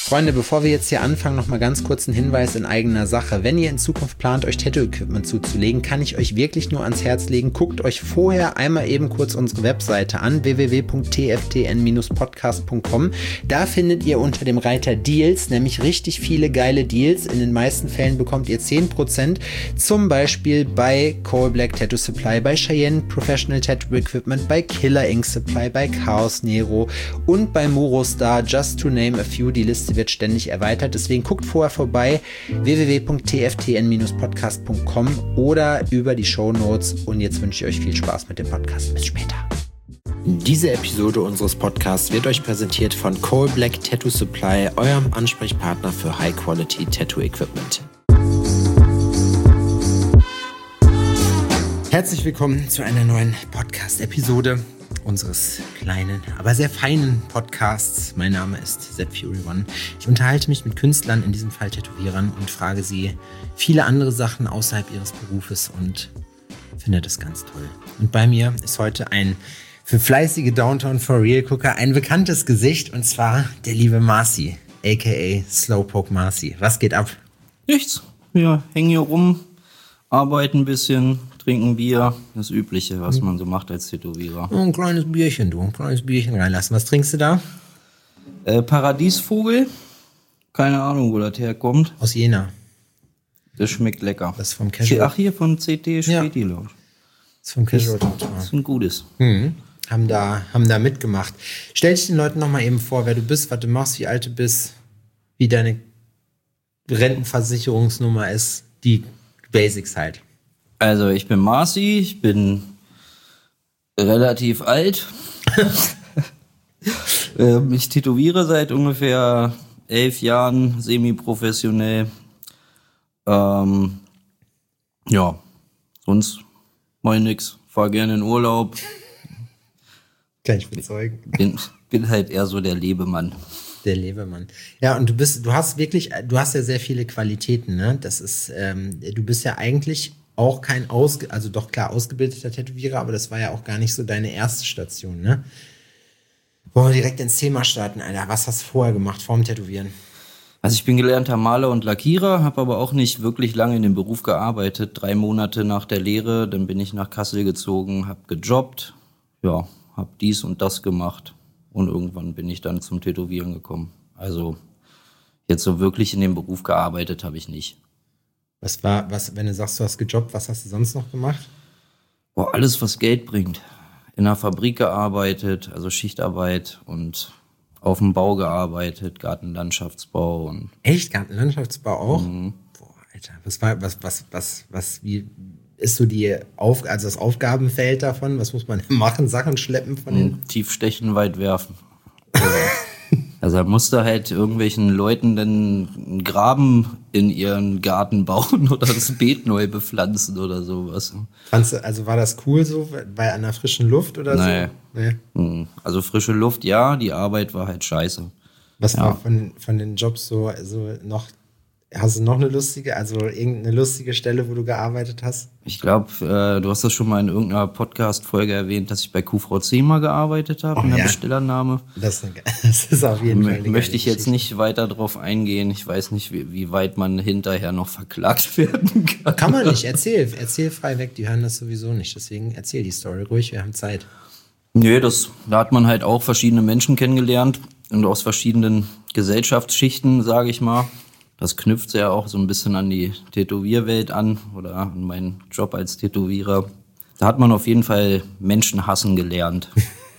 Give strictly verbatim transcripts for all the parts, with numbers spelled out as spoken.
Freunde, bevor wir jetzt hier anfangen, noch mal ganz kurz ein Hinweis in eigener Sache. Wenn ihr in Zukunft plant, euch Tattoo-Equipment zuzulegen, kann ich euch wirklich nur ans Herz legen. Guckt euch vorher einmal eben kurz unsere Webseite an, w w w punkt t f t n Bindestrich podcast punkt com. Da findet ihr unter dem Reiter Deals nämlich richtig viele geile Deals. In den meisten Fällen bekommt ihr zehn Prozent, zum Beispiel bei Coal Black Tattoo Supply, bei Cheyenne Professional Tattoo Equipment, bei Killer Ink Supply, bei Chaos Nero und bei Murostar, just to name a few. Die Liste wird ständig erweitert, deswegen guckt vorher vorbei, w w w punkt t f t n Bindestrich podcast punkt com oder über die Shownotes, und jetzt wünsche ich euch viel Spaß mit dem Podcast. Bis später. Diese Episode unseres Podcasts wird euch präsentiert von Coal Black Tattoo Supply, eurem Ansprechpartner für High-Quality Tattoo Equipment. Herzlich willkommen zu einer neuen Podcast-Episode unseres kleinen, aber sehr feinen Podcasts. Mein Name ist Z Fury One. Ich unterhalte mich mit Künstlern, in diesem Fall Tätowierern, und frage sie viele andere Sachen außerhalb ihres Berufes und finde das ganz toll. Und bei mir ist heute ein für fleißige Downtown for Real Gucker ein bekanntes Gesicht, und zwar der liebe Marci, aka Slowpoke Marci. Was geht ab? Nichts. Wir hängen hier rum, arbeiten ein bisschen, trinken Bier, das Übliche, was man so macht als Tätowierer. Oh, ein kleines Bierchen, du, ein kleines Bierchen reinlassen. Was trinkst du da? Äh, Paradiesvogel, keine Ahnung, wo das herkommt. Aus Jena. Das schmeckt lecker. Das ist vom Casual. Ach, hier von C T Späti Lounge. Das ist vom Casual. Das ist ein gutes. Mhm. Haben da, haben da mitgemacht. Stell dich den Leuten noch mal eben vor, wer du bist, was du machst, wie alt du bist, wie deine Rentenversicherungsnummer ist, die Basics halt. Also ich bin Marci, ich bin relativ alt. ähm, ich tätowiere seit ungefähr elf Jahren semi-professionell. Ähm, ja, sonst mach ich nix. Fahr gerne in Urlaub. Kann ich bezeugen. Bin, bin halt eher so der Lebemann. Der Lebemann. Ja, und du bist, du hast wirklich, du hast ja sehr viele Qualitäten, ne? Das ist, ähm, du bist ja eigentlich auch kein ausge, also doch klar ausgebildeter Tätowierer, aber das war ja auch gar nicht so deine erste Station, ne? Wollen wir direkt ins Thema starten, Alter. Was hast du vorher gemacht, vorm Tätowieren? Also ich bin gelernter Maler und Lackierer, habe aber auch nicht wirklich lange in dem Beruf gearbeitet. Drei Monate nach der Lehre, dann bin ich nach Kassel gezogen, habe gejobbt, ja, habe dies und das gemacht, und irgendwann bin ich dann zum Tätowieren gekommen. Also jetzt so wirklich in dem Beruf gearbeitet habe ich nicht. Was war, was, wenn du sagst, du hast gejobbt, was hast du sonst noch gemacht? Boah, alles, was Geld bringt. In einer Fabrik gearbeitet, also Schichtarbeit, und auf dem Bau gearbeitet, Gartenlandschaftsbau und. Echt? Gartenlandschaftsbau auch? Mhm. Boah, Alter, was war, was, was, was, was, wie ist so die Auf, also das Aufgabenfeld davon? Was muss man machen? Sachen schleppen von den? Tief stechen, weit werfen. Also er musste halt irgendwelchen Leuten dann einen Graben in ihren Garten bauen oder das Beet neu bepflanzen oder sowas. Fandst du, also war das cool so, bei einer frischen Luft oder nee. so? Nee. Also frische Luft, ja, die Arbeit war halt scheiße. Was ja. war von, von den Jobs so, so noch, hast du noch eine lustige, also irgendeine lustige Stelle, wo du gearbeitet hast? Ich glaube, äh, du hast das schon mal in irgendeiner Podcast-Folge erwähnt, dass ich bei Q V C mal gearbeitet habe, oh, in der ja. Bestellernahme. Das, das ist auf jeden Fall eine M- Möchte ich Geschichte. jetzt nicht weiter drauf eingehen. Ich weiß nicht, wie, wie weit man hinterher noch verklagt werden kann. Kann man nicht, erzähl, erzähl frei weg, die hören das sowieso nicht, deswegen erzähl die Story ruhig, wir haben Zeit. Nö, das, da hat man halt auch verschiedene Menschen kennengelernt und aus verschiedenen Gesellschaftsschichten, sage ich mal. Das knüpft ja auch so ein bisschen an die Tätowierwelt an oder an meinen Job als Tätowierer. Da hat man auf jeden Fall Menschen hassen gelernt.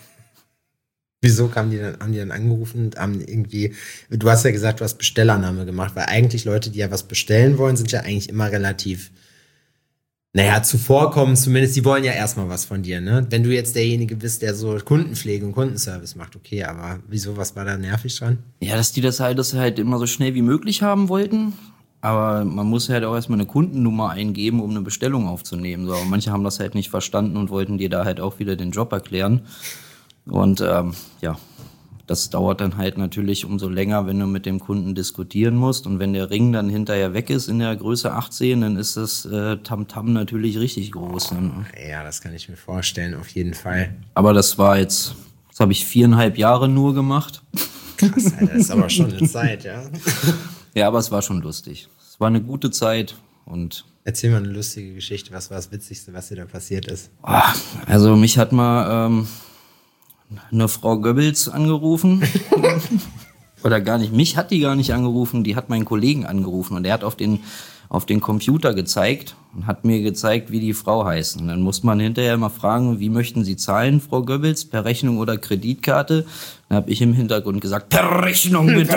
Wieso kamen die dann, haben die dann angerufen und haben irgendwie, du hast ja gesagt, du hast Bestellername gemacht, weil eigentlich Leute, die ja was bestellen wollen, sind ja eigentlich immer relativ, naja, zuvorkommen zumindest, die wollen ja erstmal was von dir, ne? Wenn du jetzt derjenige bist, der so Kundenpflege und Kundenservice macht, okay, aber wieso, was war da nervig dran? Ja, dass die das halt, das halt immer so schnell wie möglich haben wollten. Aber man muss halt auch erstmal eine Kundennummer eingeben, um eine Bestellung aufzunehmen. So, manche haben das halt nicht verstanden und wollten dir da halt auch wieder den Job erklären. Und ähm, ja, das dauert dann halt natürlich umso länger, wenn du mit dem Kunden diskutieren musst. Und wenn der Ring dann hinterher weg ist in der Größe achtzehn, dann ist das äh, Tamtam natürlich richtig groß. Ne? Ja, das kann ich mir vorstellen, auf jeden Fall. Aber das war jetzt, das habe ich viereinhalb Jahre nur gemacht. Krass, Alter, das ist aber schon eine Zeit, ja. Ja, aber es war schon lustig. Es war eine gute Zeit und... Erzähl mal eine lustige Geschichte. Was war das Witzigste, was dir da passiert ist? Oh, also mich hat mal ähm, eine Frau Goebbels angerufen. Oder gar nicht. Mich hat die gar nicht angerufen. Die hat meinen Kollegen angerufen. Und der hat auf den, auf den Computer gezeigt und hat mir gezeigt, wie die Frau heißt. Und dann muss man hinterher mal fragen, wie möchten Sie zahlen, Frau Goebbels? Per Rechnung oder Kreditkarte? Dann habe ich im Hintergrund gesagt, per Rechnung bitte.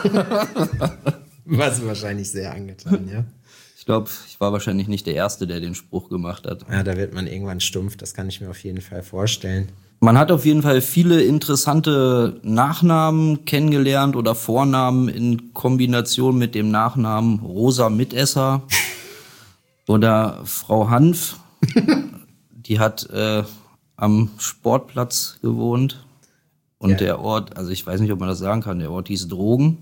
Warst du wahrscheinlich sehr angetan, ja? Ich glaube, ich war wahrscheinlich nicht der Erste, der den Spruch gemacht hat. Ja, da wird man irgendwann stumpf, das kann ich mir auf jeden Fall vorstellen. Man hat auf jeden Fall viele interessante Nachnamen kennengelernt oder Vornamen in Kombination mit dem Nachnamen Rosa Mitesser oder Frau Hanf. Die hat äh, am Sportplatz gewohnt und ja. Der Ort, also ich weiß nicht, ob man das sagen kann, der Ort hieß Drogen.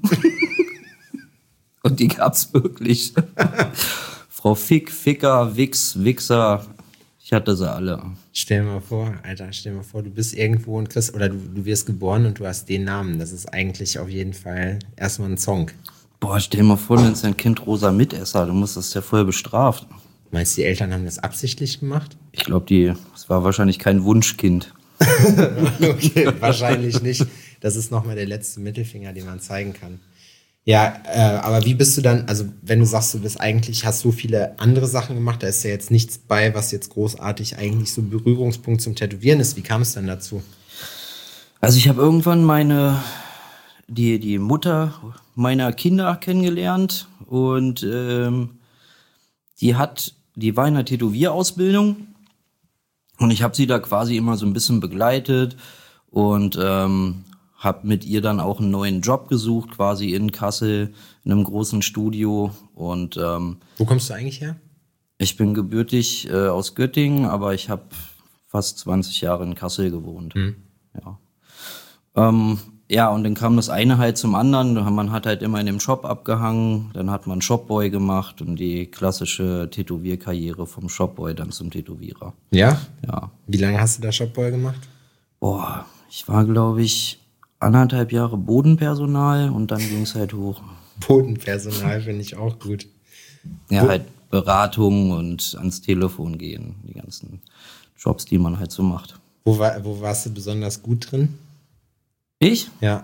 Und die gab's wirklich. Frau Fick, Ficker, Wix, Wichser, ich hatte sie alle. Stell dir mal vor, Alter, stell dir mal vor, du bist irgendwo und kriegst, oder du, du wirst geboren und du hast den Namen. Das ist eigentlich auf jeden Fall erstmal ein Song. Boah, stell dir mal vor, du nennst dein Kind Rosa Mitesser, du musst das ja voll bestraft. Meinst du, die Eltern haben das absichtlich gemacht? Ich glaube, die, es war wahrscheinlich kein Wunschkind. Okay, wahrscheinlich nicht. Das ist nochmal der letzte Mittelfinger, den man zeigen kann. Ja, äh, aber wie bist du dann, also wenn du sagst, du bist eigentlich, hast so viele andere Sachen gemacht, da ist ja jetzt nichts bei, was jetzt großartig eigentlich so ein Berührungspunkt zum Tätowieren ist. Wie kam es dann dazu? Also ich habe irgendwann meine, die, die Mutter meiner Kinder kennengelernt und ähm, die hat, die war in der Tätowierausbildung und ich habe sie da quasi immer so ein bisschen begleitet und ähm, habe mit ihr dann auch einen neuen Job gesucht, quasi in Kassel, in einem großen Studio. Und ähm, wo kommst du eigentlich her? Ich bin gebürtig äh, aus Göttingen, aber ich habe fast zwanzig Jahre in Kassel gewohnt. Mhm. Ja. Ähm, ja, und dann kam das eine halt zum anderen. Man hat halt immer in dem Shop abgehangen, dann hat man Shopboy gemacht und die klassische Tätowierkarriere vom Shopboy dann zum Tätowierer. Ja? Ja. Wie lange hast du da Shopboy gemacht? Boah, ich war, glaube ich, anderthalb Jahre Bodenpersonal und dann ging es halt hoch. Bodenpersonal finde ich auch gut. Ja, halt Beratung und ans Telefon gehen, die ganzen Jobs, die man halt so macht. Wo, war, wo warst du besonders gut drin? Ich? Ja.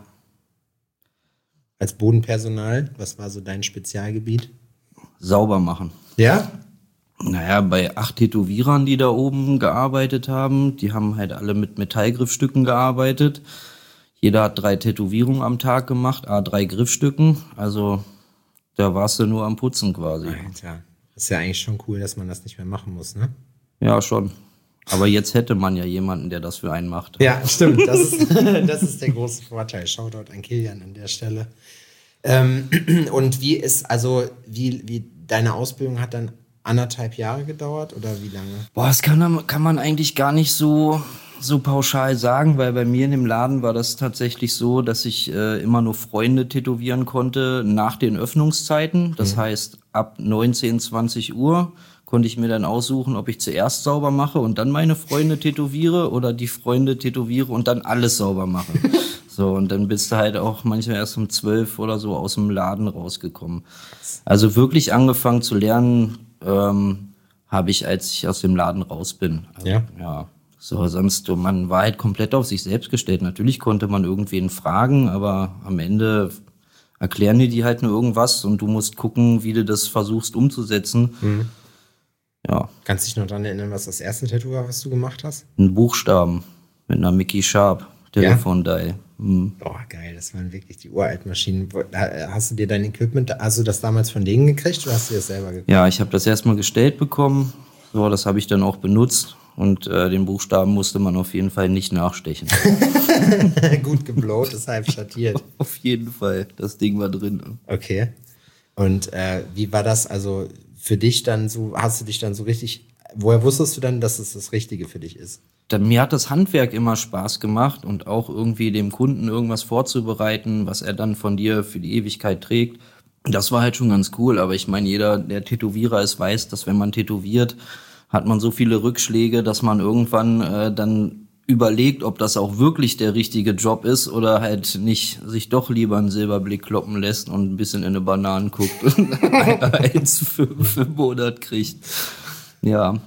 Als Bodenpersonal, was war so dein Spezialgebiet? Sauber machen. Ja? Naja, bei acht Tätowierern, die da oben gearbeitet haben, die haben halt alle mit Metallgriffstücken gearbeitet. Jeder hat drei Tätowierungen am Tag gemacht, a drei Griffstücken. Also da warst du nur am Putzen quasi. Alter, das ist ja eigentlich schon cool, dass man das nicht mehr machen muss, ne? Ja, schon. Aber jetzt hätte man ja jemanden, der das für einen macht. Ja, stimmt. Das ist, das ist der große Vorteil. Shoutout an Kilian an der Stelle. Ähm, und wie ist, also, wie, wie deine Ausbildung hat dann anderthalb Jahre gedauert oder wie lange? Boah, das kann, kann man eigentlich gar nicht so, so pauschal sagen, weil bei mir in dem Laden war das tatsächlich so, dass ich äh, immer nur Freunde tätowieren konnte nach den Öffnungszeiten. Das mhm. heißt, ab neunzehn, zwanzig Uhr konnte ich mir dann aussuchen, ob ich zuerst sauber mache und dann meine Freunde tätowiere oder die Freunde tätowiere und dann alles sauber mache. So, und dann bist du halt auch manchmal erst um zwölf oder so aus dem Laden rausgekommen. Also wirklich angefangen zu lernen ähm, habe ich, als ich aus dem Laden raus bin. Also, ja. Ja. So, sonst, man war halt komplett auf sich selbst gestellt. Natürlich konnte man irgendwen fragen, aber am Ende erklären die dir halt nur irgendwas und du musst gucken, wie du das versuchst umzusetzen. Mhm. Ja. Kannst du dich noch daran erinnern, was das erste Tattoo war, was du gemacht hast? Ein Buchstaben mit einer Mickey Sharp Telefondial. Ja? Mhm. Boah, geil, das waren wirklich die uralten Maschinen. Hast du dir dein Equipment, hast du das damals von denen gekriegt oder hast du das selber gekriegt? Ja, ich habe das erstmal gestellt bekommen. So, das habe ich dann auch benutzt. Und äh, den Buchstaben musste man auf jeden Fall nicht nachstechen. Gut geblowt, deshalb schattiert. Auf jeden Fall, das Ding war drin. Okay. Und äh, wie war das, also für dich dann so, hast du dich dann so richtig, woher wusstest du dann, dass es das Richtige für dich ist? Dann, mir hat das Handwerk immer Spaß gemacht und auch irgendwie dem Kunden irgendwas vorzubereiten, was er dann von dir für die Ewigkeit trägt. Das war halt schon ganz cool, aber ich meine, jeder, der Tätowierer ist, weiß, dass wenn man tätowiert, hat man so viele Rückschläge, dass man irgendwann äh, dann überlegt, ob das auch wirklich der richtige Job ist oder halt nicht sich doch lieber einen Silberblick kloppen lässt und ein bisschen in eine Banane guckt und eins für, für einen Monat kriegt. Ja.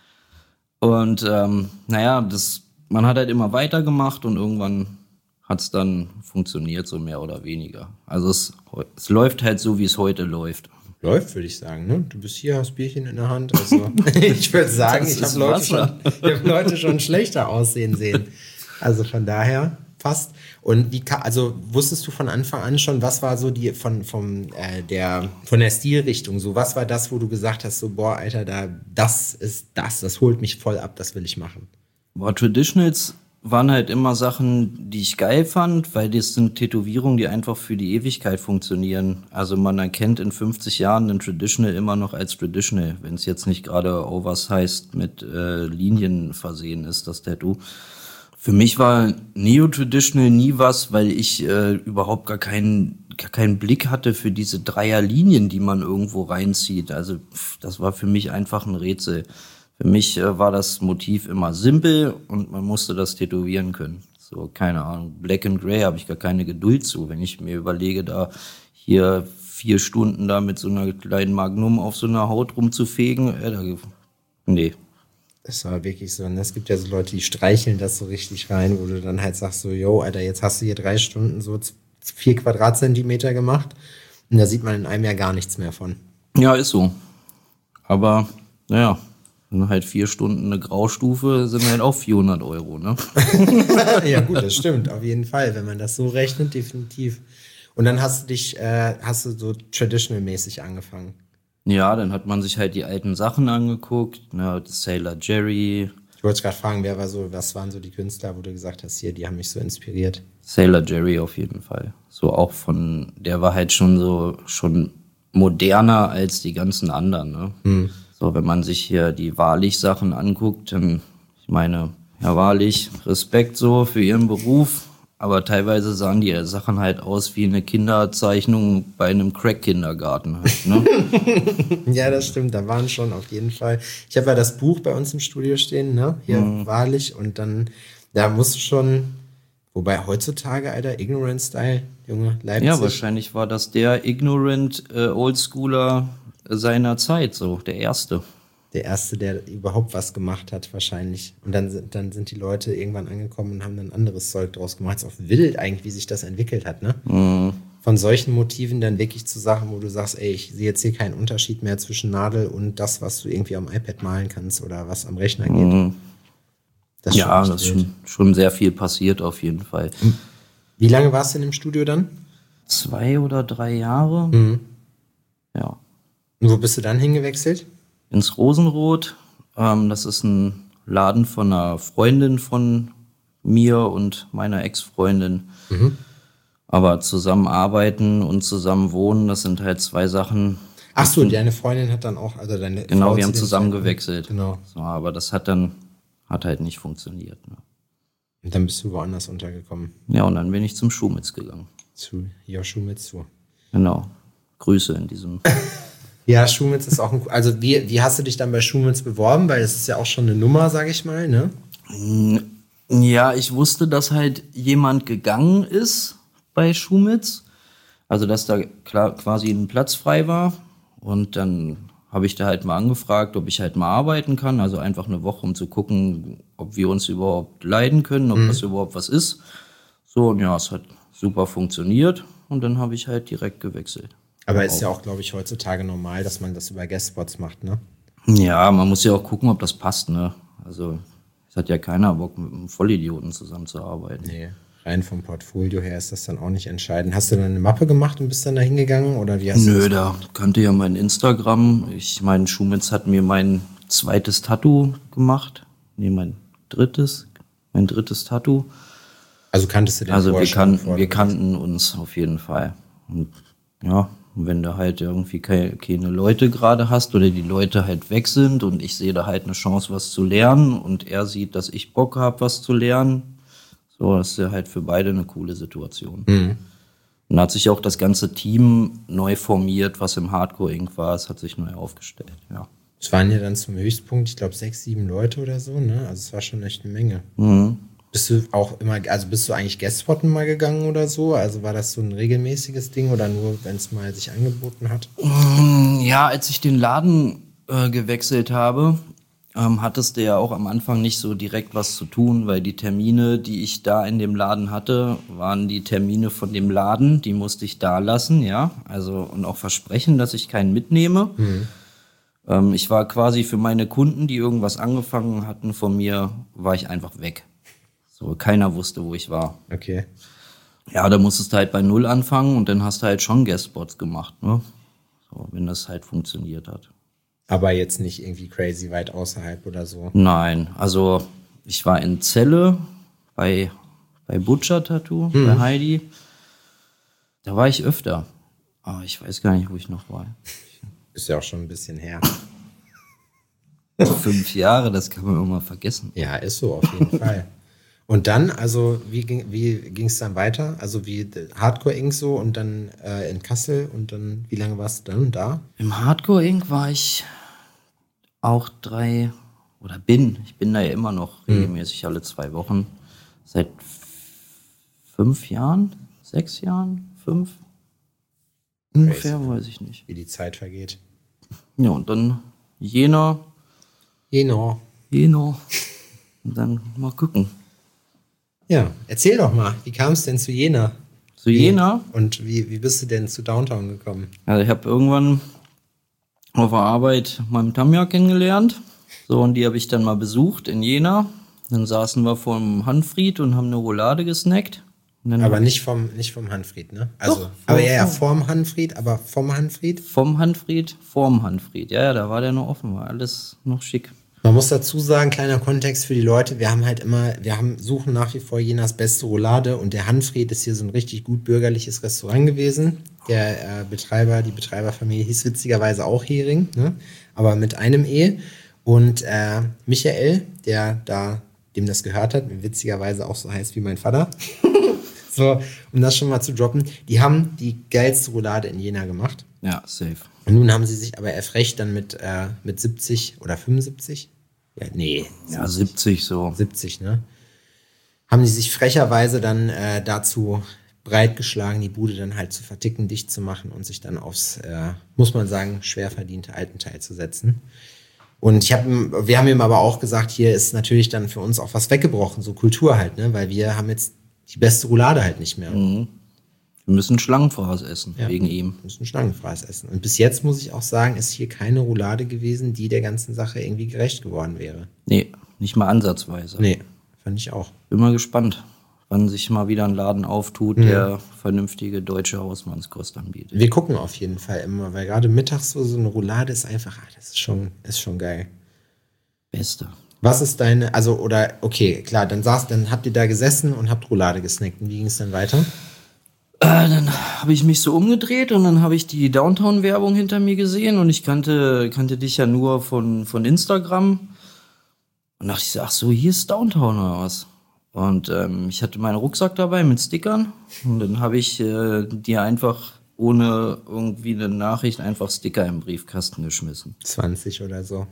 Und ähm, naja, das, man hat halt immer weitergemacht und irgendwann hat es dann funktioniert, so mehr oder weniger. Also es, es läuft halt so, wie es heute läuft. Läuft, würde ich sagen, ne? Du bist hier, hast Bierchen in der Hand. Also ich würde sagen, das ich habe Leute, schon, hab Leute schon schlechter aussehen sehen. Also von daher passt. Und wie, also wusstest du von Anfang an schon, was war so die von vom äh, der von der Stilrichtung? So was war das, wo du gesagt hast, so boah, Alter, da das ist das, das holt mich voll ab, das will ich machen. Boah, Traditionals waren halt immer Sachen, die ich geil fand, weil das sind Tätowierungen, die einfach für die Ewigkeit funktionieren. Also man erkennt in fünfzig Jahren einen Traditional immer noch als Traditional, wenn es jetzt nicht gerade oversized mit äh, Linien versehen ist, das Tattoo. Für mich war Neo-Traditional nie was, weil ich äh, überhaupt gar keinen, gar keinen Blick hatte für diese Dreierlinien, die man irgendwo reinzieht. Also pff, das war für mich einfach ein Rätsel. Für mich äh, war das Motiv immer simpel und man musste das tätowieren können. So, keine Ahnung, Black and Grey habe ich gar keine Geduld zu. Wenn ich mir überlege, da hier vier Stunden da mit so einer kleinen Magnum auf so einer Haut rumzufegen, äh, da, nee. Das war wirklich so. Und es gibt ja so Leute, die streicheln das so richtig rein, wo du dann halt sagst so, yo, Alter, jetzt hast du hier drei Stunden so vier Quadratzentimeter gemacht und da sieht man in einem Jahr gar nichts mehr von. Ja, ist so. Aber, naja, halt vier Stunden eine Graustufe sind halt auch vierhundert Euro, ne? Ja gut, das stimmt, auf jeden Fall. Wenn man das so rechnet, definitiv. Und dann hast du dich, äh, hast du so traditional-mäßig angefangen. Ja, dann hat man sich halt die alten Sachen angeguckt, ne, Sailor Jerry. Ich wollte gerade fragen, wer war so, was waren so die Künstler, wo du gesagt hast, hier, die haben mich so inspiriert? Sailor Jerry auf jeden Fall. So auch von, der war halt schon so, schon moderner als die ganzen anderen, ne? Hm. So, wenn man sich hier die Wahrlich-Sachen anguckt, dann, ich meine, ja, Wahrlich, Respekt so für ihren Beruf, aber teilweise sahen die Sachen halt aus wie eine Kinderzeichnung bei einem Crack-Kindergarten halt, ne? Ja, das stimmt, da waren schon auf jeden Fall. Ich habe ja das Buch bei uns im Studio stehen, ne? Hier, mhm. Wahrlich, und dann, da musst du schon, wobei heutzutage, Alter, Ignorant-Style, Junge, Leipzig. Ja, wahrscheinlich war das der Ignorant äh, Oldschooler seiner Zeit, so, der Erste. Der Erste, der überhaupt was gemacht hat, wahrscheinlich. Und dann sind, dann sind die Leute irgendwann angekommen und haben dann anderes Zeug draus gemacht. Es ist auch wild eigentlich, wie sich das entwickelt hat, ne? Mhm. Von solchen Motiven dann wirklich zu Sachen, wo du sagst, ey, ich sehe jetzt hier keinen Unterschied mehr zwischen Nadel und das, was du irgendwie am iPad malen kannst oder was am Rechner geht. Mhm. Das ist ja, das ist schon, schon sehr viel passiert auf jeden Fall. Wie lange warst du denn im Studio dann? Zwei oder drei Jahre. Mhm. Ja. Und wo bist du dann hingewechselt? Ins Rosenrot. Ähm, das ist ein Laden von einer Freundin von mir und meiner Ex-Freundin. Mhm. Aber zusammen arbeiten und zusammen wohnen, das sind halt zwei Sachen. Ach so, deine Freundin hat dann auch, also deine Genau, Frau wir haben zusammen gewechselt. Genau. So, aber das hat dann, hat halt nicht funktioniert. Ne? Und dann bist du woanders untergekommen. Ja, und dann bin ich zum Schumitz gegangen. Zu Joschumits zu. Genau. Grüße in diesem... Ja, Schumitz ist auch ein, also wie, wie hast du dich dann bei Schumitz beworben? Weil es ist ja auch schon eine Nummer, sag ich mal, ne? Ja, ich wusste, dass halt jemand gegangen ist bei Schumitz. Also, dass da klar, quasi ein Platz frei war. Und dann habe ich da halt mal angefragt, ob ich halt mal arbeiten kann. Also einfach eine Woche, um zu gucken, ob wir uns überhaupt leiden können, ob mhm. das überhaupt was ist. So, und ja, es hat super funktioniert. Und dann habe ich halt direkt gewechselt. Aber ist ja auch, glaube ich, heutzutage normal, dass man das über Guestspots macht, ne? Ja, man muss ja auch gucken, ob das passt, ne? Also, es hat ja keiner Bock, mit einem Vollidioten zusammenzuarbeiten. Nee, rein vom Portfolio her ist das dann auch nicht entscheidend. Hast du dann eine Mappe gemacht und bist dann da hingegangen? Oder wie hast Nö, du da kannte ja mein Instagram. Ich meine, Schumitz hat mir mein zweites Tattoo gemacht. Nee, mein drittes. Mein drittes Tattoo. Also kanntest du den Also wir kannten, wir kannten uns auf jeden Fall. Und ja, wenn du halt irgendwie keine Leute gerade hast oder die Leute halt weg sind und ich sehe da halt eine Chance, was zu lernen und er sieht, dass ich Bock habe, was zu lernen, so, das ist ja halt für beide eine coole Situation. Mhm. Und dann hat sich auch das ganze Team neu formiert, was im Hardcore Inc war, es hat sich neu aufgestellt, ja. Es waren ja dann zum Höchstpunkt, ich glaube, sechs, sieben Leute oder so, ne? Also es war schon echt eine Menge. Mhm. Bist du auch immer, also bist du eigentlich Guestspotten mal gegangen oder so? Also war das so ein regelmäßiges Ding oder nur, wenn es mal sich angeboten hat? Ja, als ich den Laden äh, gewechselt habe, ähm, hattest du ja auch am Anfang nicht so direkt was zu tun, weil die Termine, die ich da in dem Laden hatte, waren die Termine von dem Laden, die musste ich da lassen, ja. Also und auch versprechen, dass ich keinen mitnehme. Mhm. Ähm, ich war quasi für meine Kunden, die irgendwas angefangen hatten von mir, war ich einfach weg. So, keiner wusste, wo ich war. Okay. Ja, da musstest du halt bei Null anfangen und dann hast du halt schon Guestspots gemacht, ne? So, wenn das halt funktioniert hat. Aber jetzt nicht irgendwie crazy weit außerhalb oder so. Nein, also ich war in Celle bei, bei Butcher Tattoo, Mhm. bei Heidi. Da war ich öfter. Aber ich weiß gar nicht, wo ich noch war. Ist ja auch schon ein bisschen her. Fünf Jahre, das kann man immer vergessen. Ja, ist so, auf jeden Fall. Und dann, also wie ging wie ging's dann weiter? Also wie Hardcore Inc so und dann äh, in Kassel und dann, wie lange warst du dann da? Im Hardcore Inc war ich auch drei, oder bin, ich bin da ja immer noch regelmäßig alle zwei Wochen. Seit fünf Jahren, sechs Jahren, fünf? Ungefähr, weiß ich nicht. Wie die Zeit vergeht. Ja, und dann Jena, Genau. Jena. Und dann mal gucken. Ja, erzähl doch mal, wie kam es denn zu Jena? Zu Jena? Und wie, wie bist du denn zu Downtown gekommen? Also ich habe irgendwann auf der Arbeit meinen Tamja kennengelernt. So, und die habe ich dann mal besucht in Jena. Dann saßen wir vor dem Hanfried und haben eine Roulade gesnackt. Und dann Aber nicht vom, nicht vom Hanfried, ne? Also, Doch, aber vom- ja, ja, vorm Hanfried, aber vom Hanfried. vom Hanfried, vorm Hanfried. Ja, ja, da war der noch offen, war alles noch schick. Man muss dazu sagen, kleiner Kontext für die Leute, wir haben halt immer, wir haben, suchen nach wie vor Jenas beste Roulade und der Hanfried ist hier so ein richtig gut bürgerliches Restaurant gewesen. Der äh, Betreiber, die Betreiberfamilie hieß witzigerweise auch Hering, ne? Aber mit einem E. Und äh, Michael, der da, dem das gehört hat, witzigerweise auch so heißt wie mein Vater. So, um das schon mal zu droppen, die haben die geilste Roulade in Jena gemacht. Ja, safe. Und nun haben sie sich aber erfrecht dann mit, äh, mit siebzig oder fünfundsiebzig. Ja, nee, Ja, siebzig so. siebzig, ne? Haben die sich frecherweise dann äh, dazu breitgeschlagen, die Bude dann halt zu verticken, dicht zu machen und sich dann aufs, äh, muss man sagen, schwer verdiente Altenteil zu setzen. Und ich hab, ihm- wir haben ihm aber auch gesagt, hier ist natürlich dann für uns auch was weggebrochen, so Kultur halt, ne? Weil wir haben jetzt die beste Roulade halt nicht mehr. Wir müssen Schlangenfraß essen, Ja. wegen ihm. Wir müssen Schlangenfraß essen. Und bis jetzt muss ich auch sagen, ist hier keine Roulade gewesen, die der ganzen Sache irgendwie gerecht geworden wäre. Nee, nicht mal ansatzweise. Nee, fand ich auch. Bin mal gespannt, wann sich mal wieder ein Laden auftut, der vernünftige deutsche Hausmannskost anbietet. Wir gucken auf jeden Fall immer, weil gerade mittags so, so eine Roulade ist einfach, ah, das ist schon, ist schon geil. Beste. Was ist deine, also, oder, okay, klar, dann saß, dann habt ihr da gesessen und habt Roulade gesnackt. Und wie ging es dann weiter? Äh, dann habe ich mich so umgedreht und dann habe ich die Downtown-Werbung hinter mir gesehen und ich kannte, kannte dich ja nur von, von Instagram. Und dachte ich so, ach so, hier ist Downtown oder was? Und ähm, ich hatte meinen Rucksack dabei mit Stickern und dann habe ich äh, dir einfach ohne irgendwie eine Nachricht einfach Sticker im Briefkasten geschmissen. zwanzig oder so.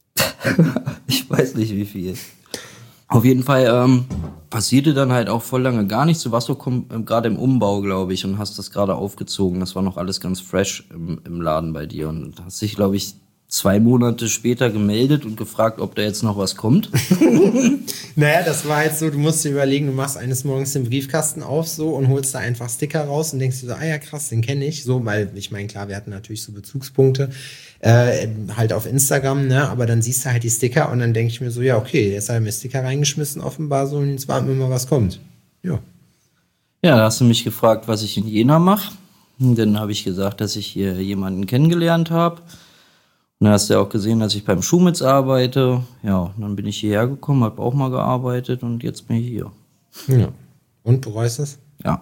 Ich weiß nicht wie viel. Auf jeden Fall ähm, passierte dann halt auch voll lange gar nichts. Du warst so kom- ähm, gerade im Umbau, glaube ich, und hast das gerade aufgezogen. Das war noch alles ganz fresh im, im Laden bei dir. Und hast dich, glaube ich, zwei Monate später gemeldet und gefragt, ob da jetzt noch was kommt. Naja, das war jetzt so, du musst dir überlegen, du machst eines Morgens den Briefkasten auf so und holst da einfach Sticker raus und denkst dir so, ah ja krass, den kenne ich. So, weil ich meine, klar, wir hatten natürlich so Bezugspunkte äh, halt auf Instagram, ne? Aber dann siehst du halt die Sticker und dann denke ich mir so, ja okay, jetzt haben wir Sticker reingeschmissen offenbar so und jetzt warten wir mal, was kommt. Ja. Ja, da hast du mich gefragt, was ich in Jena mache. Und dann habe ich gesagt, dass ich hier jemanden kennengelernt habe. Und dann hast du ja auch gesehen, dass ich beim Schumitz arbeite. Ja, und dann bin ich hierher gekommen, habe auch mal gearbeitet und jetzt bin ich hier. Ja. Und bereust es? Ja.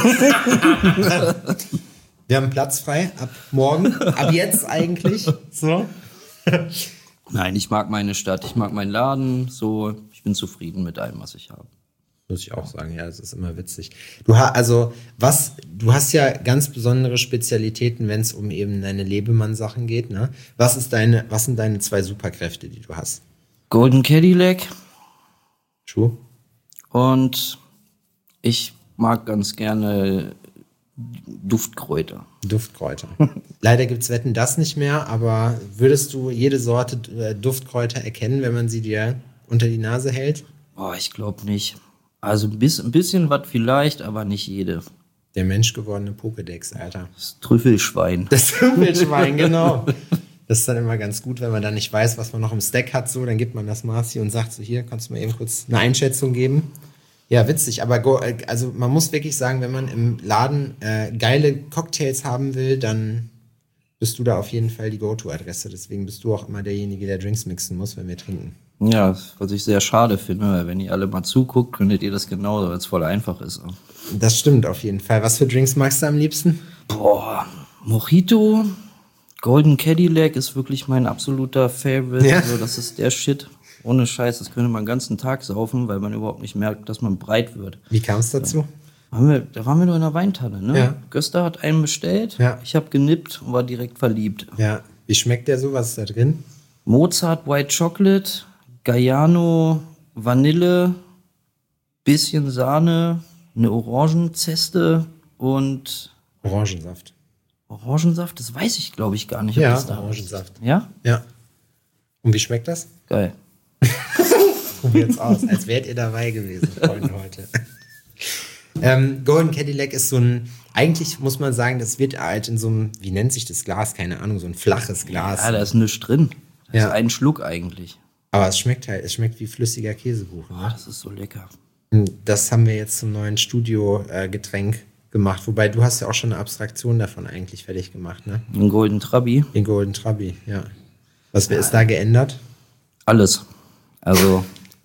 Wir haben Platz frei ab morgen, ab jetzt eigentlich. So. Nein, ich mag meine Stadt, ich mag meinen Laden, so, ich bin zufrieden mit allem, was ich habe. Muss ich auch sagen, ja, das ist immer witzig. Du hast also was, du hast ja ganz besondere Spezialitäten, wenn es um eben deine Lebemann-Sachen geht, ne? Was ist deine, was sind deine zwei Superkräfte, die du hast? Golden Cadillac. Schuh. Und ich mag ganz gerne Duftkräuter. Duftkräuter. Leider gibt's Wetten das nicht mehr, aber würdest du jede Sorte äh, Duftkräuter erkennen, wenn man sie dir unter die Nase hält? Oh, ich glaube nicht. Also ein bisschen, ein bisschen was vielleicht, aber nicht jede. Der menschgewordene Pokédex, Alter. Das Trüffelschwein. Das Trüffelschwein, genau. Das ist dann immer ganz gut, wenn man dann nicht weiß, was man noch im Stack hat, so, dann gibt man das Marci und sagt so, hier, kannst du mir eben kurz eine Einschätzung geben? Ja, witzig, aber go, also man muss wirklich sagen, wenn man im Laden äh, geile Cocktails haben will, dann bist du da auf jeden Fall die Go-To-Adresse. Deswegen bist du auch immer derjenige, der Drinks mixen muss, wenn wir trinken. Ja, was ich sehr schade finde, weil wenn ihr alle mal zuguckt, könntet ihr das genauso, weil es voll einfach ist. Das stimmt auf jeden Fall. Was für Drinks magst du am liebsten? Boah, Mojito, Golden Cadillac ist wirklich mein absoluter Favorite. Ja. Also das ist der Shit. Ohne Scheiß, das könnte man den ganzen Tag saufen, weil man überhaupt nicht merkt, dass man breit wird. Wie kam es dazu? Haben wir, da waren wir nur in der Weintanne, ne? Ja. Göster hat einen bestellt, Ja. ich habe genippt und war direkt verliebt. Ja. Wie schmeckt der so? Was ist da drin? Mozart White Chocolate, Galliano Vanille, bisschen Sahne, eine Orangenzeste und Orangensaft. Orangensaft, das weiß ich, glaube ich, gar nicht. Ob Ja, das da Orangensaft. ist. Ja? Ja. Und wie schmeckt das? Geil. Probiert's aus, als wärt ihr dabei gewesen, Freunde, heute. ähm, Golden Cadillac ist so ein, eigentlich muss man sagen, das wird halt in so einem, wie nennt sich das Glas? Keine Ahnung, so ein flaches Glas. Ja, da ist nichts drin. Das Ja. ist ein Schluck eigentlich. Aber es schmeckt halt, es schmeckt wie flüssiger Käsekuchen. Boah, das ist so lecker. Und das haben wir jetzt zum neuen Studio-Getränk äh, gemacht. Wobei, du hast ja auch schon eine Abstraktion davon eigentlich fertig gemacht, ne? Ein Golden Trabi. Den Golden Trabi, ja. Was ist da geändert? Alles. Also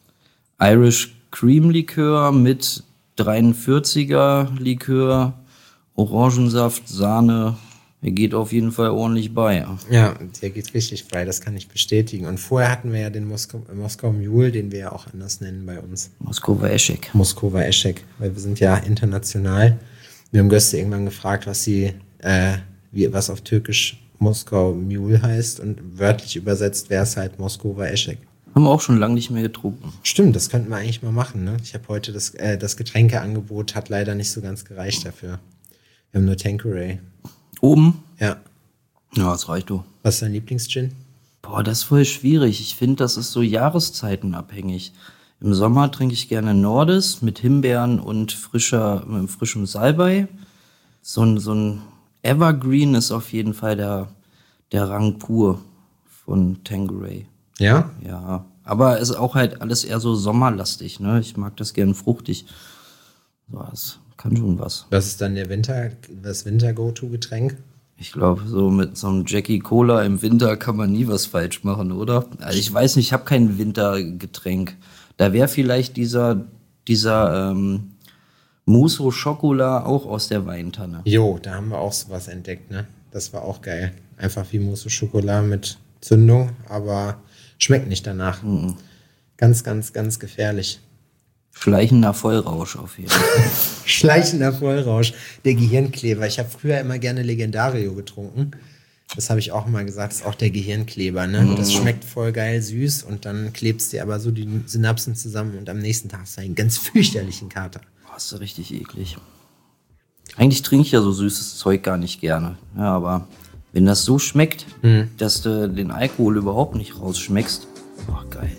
Irish Cream Likör mit dreiundvierziger Likör, Orangensaft, Sahne. Er geht auf jeden Fall ordentlich bei. Ja, der geht richtig frei, das kann ich bestätigen. Und vorher hatten wir ja den Moskau, Moskau Mule, den wir ja auch anders nennen bei uns. Moskowa Eschek. Moskova Eschek, weil wir sind ja international. Wir haben Göste irgendwann gefragt, was sie, äh, wie, was auf Türkisch Moskau Mule heißt, und wörtlich übersetzt wäre es halt Moskova Eschek. Haben wir auch schon lange nicht mehr getrunken. Stimmt, das könnten wir eigentlich mal machen, ne? Ich habe heute das, äh, das Getränkeangebot hat leider nicht so ganz gereicht dafür. Wir haben nur Tanqueray. Oben? Ja. Ja, das reicht du. Was ist dein Lieblingsgin? Boah, das ist voll schwierig. Ich finde, das ist so jahreszeitenabhängig. Im Sommer trinke ich gerne Nordes mit Himbeeren und frischer, mit frischem Salbei. So ein, so ein Evergreen ist auf jeden Fall der, der Rang pur von Tanqueray. Ja? Ja, aber es ist auch halt alles eher so sommerlastig, ne? Ich mag das gern fruchtig. So, das kann schon was. Was ist dann der Winter, das Winter-Go-To-Getränk? Ich glaube, so mit so einem Jackie Cola im Winter kann man nie was falsch machen, oder? Also ich weiß nicht, ich habe kein Wintergetränk. Da wäre vielleicht dieser, dieser ähm, Mousse au Chocolat auch aus der Weintanne. Jo, da haben wir auch sowas entdeckt, ne? Das war auch geil. Einfach wie Mousse au Chocolat mit Zündung, aber schmeckt nicht danach. Mhm. Ganz, ganz, ganz gefährlich. Schleichender Vollrausch auf jeden Fall. Schleichender Vollrausch. Der Gehirnkleber. Ich habe früher immer gerne Legendario getrunken. Das habe ich auch mal gesagt, das ist auch der Gehirnkleber, ne? Mhm. Das schmeckt voll geil süß und dann klebst dir aber so die Synapsen zusammen und am nächsten Tag hast du einen ganz fürchterlichen Kater. Boah, ist ja richtig eklig. Eigentlich trinke ich ja so süßes Zeug gar nicht gerne. Ja, aber wenn das so schmeckt, mhm. dass du den Alkohol überhaupt nicht rausschmeckst, boah, geil.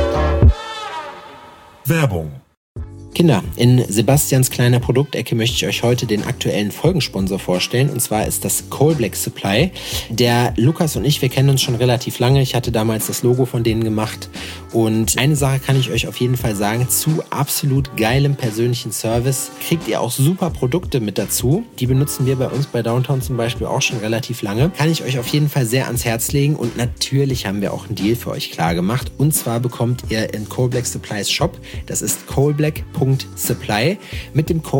Werbung. Kinder, in Sebastians kleiner Produktecke möchte ich euch heute den aktuellen Folgensponsor vorstellen. Und zwar ist das Coal Black Supply. Der Lukas und ich, wir kennen uns schon relativ lange. Ich hatte damals das Logo von denen gemacht. Und eine Sache kann ich euch auf jeden Fall sagen. Zu absolut geilem persönlichen Service kriegt ihr auch super Produkte mit dazu. Die benutzen wir bei uns bei Downtown zum Beispiel auch schon relativ lange. Kann ich euch auf jeden Fall sehr ans Herz legen. Und natürlich haben wir auch einen Deal für euch klar gemacht. Und zwar bekommt ihr in Coal Black Supplies Shop, das ist coalblack Punkt Supply, mit dem Code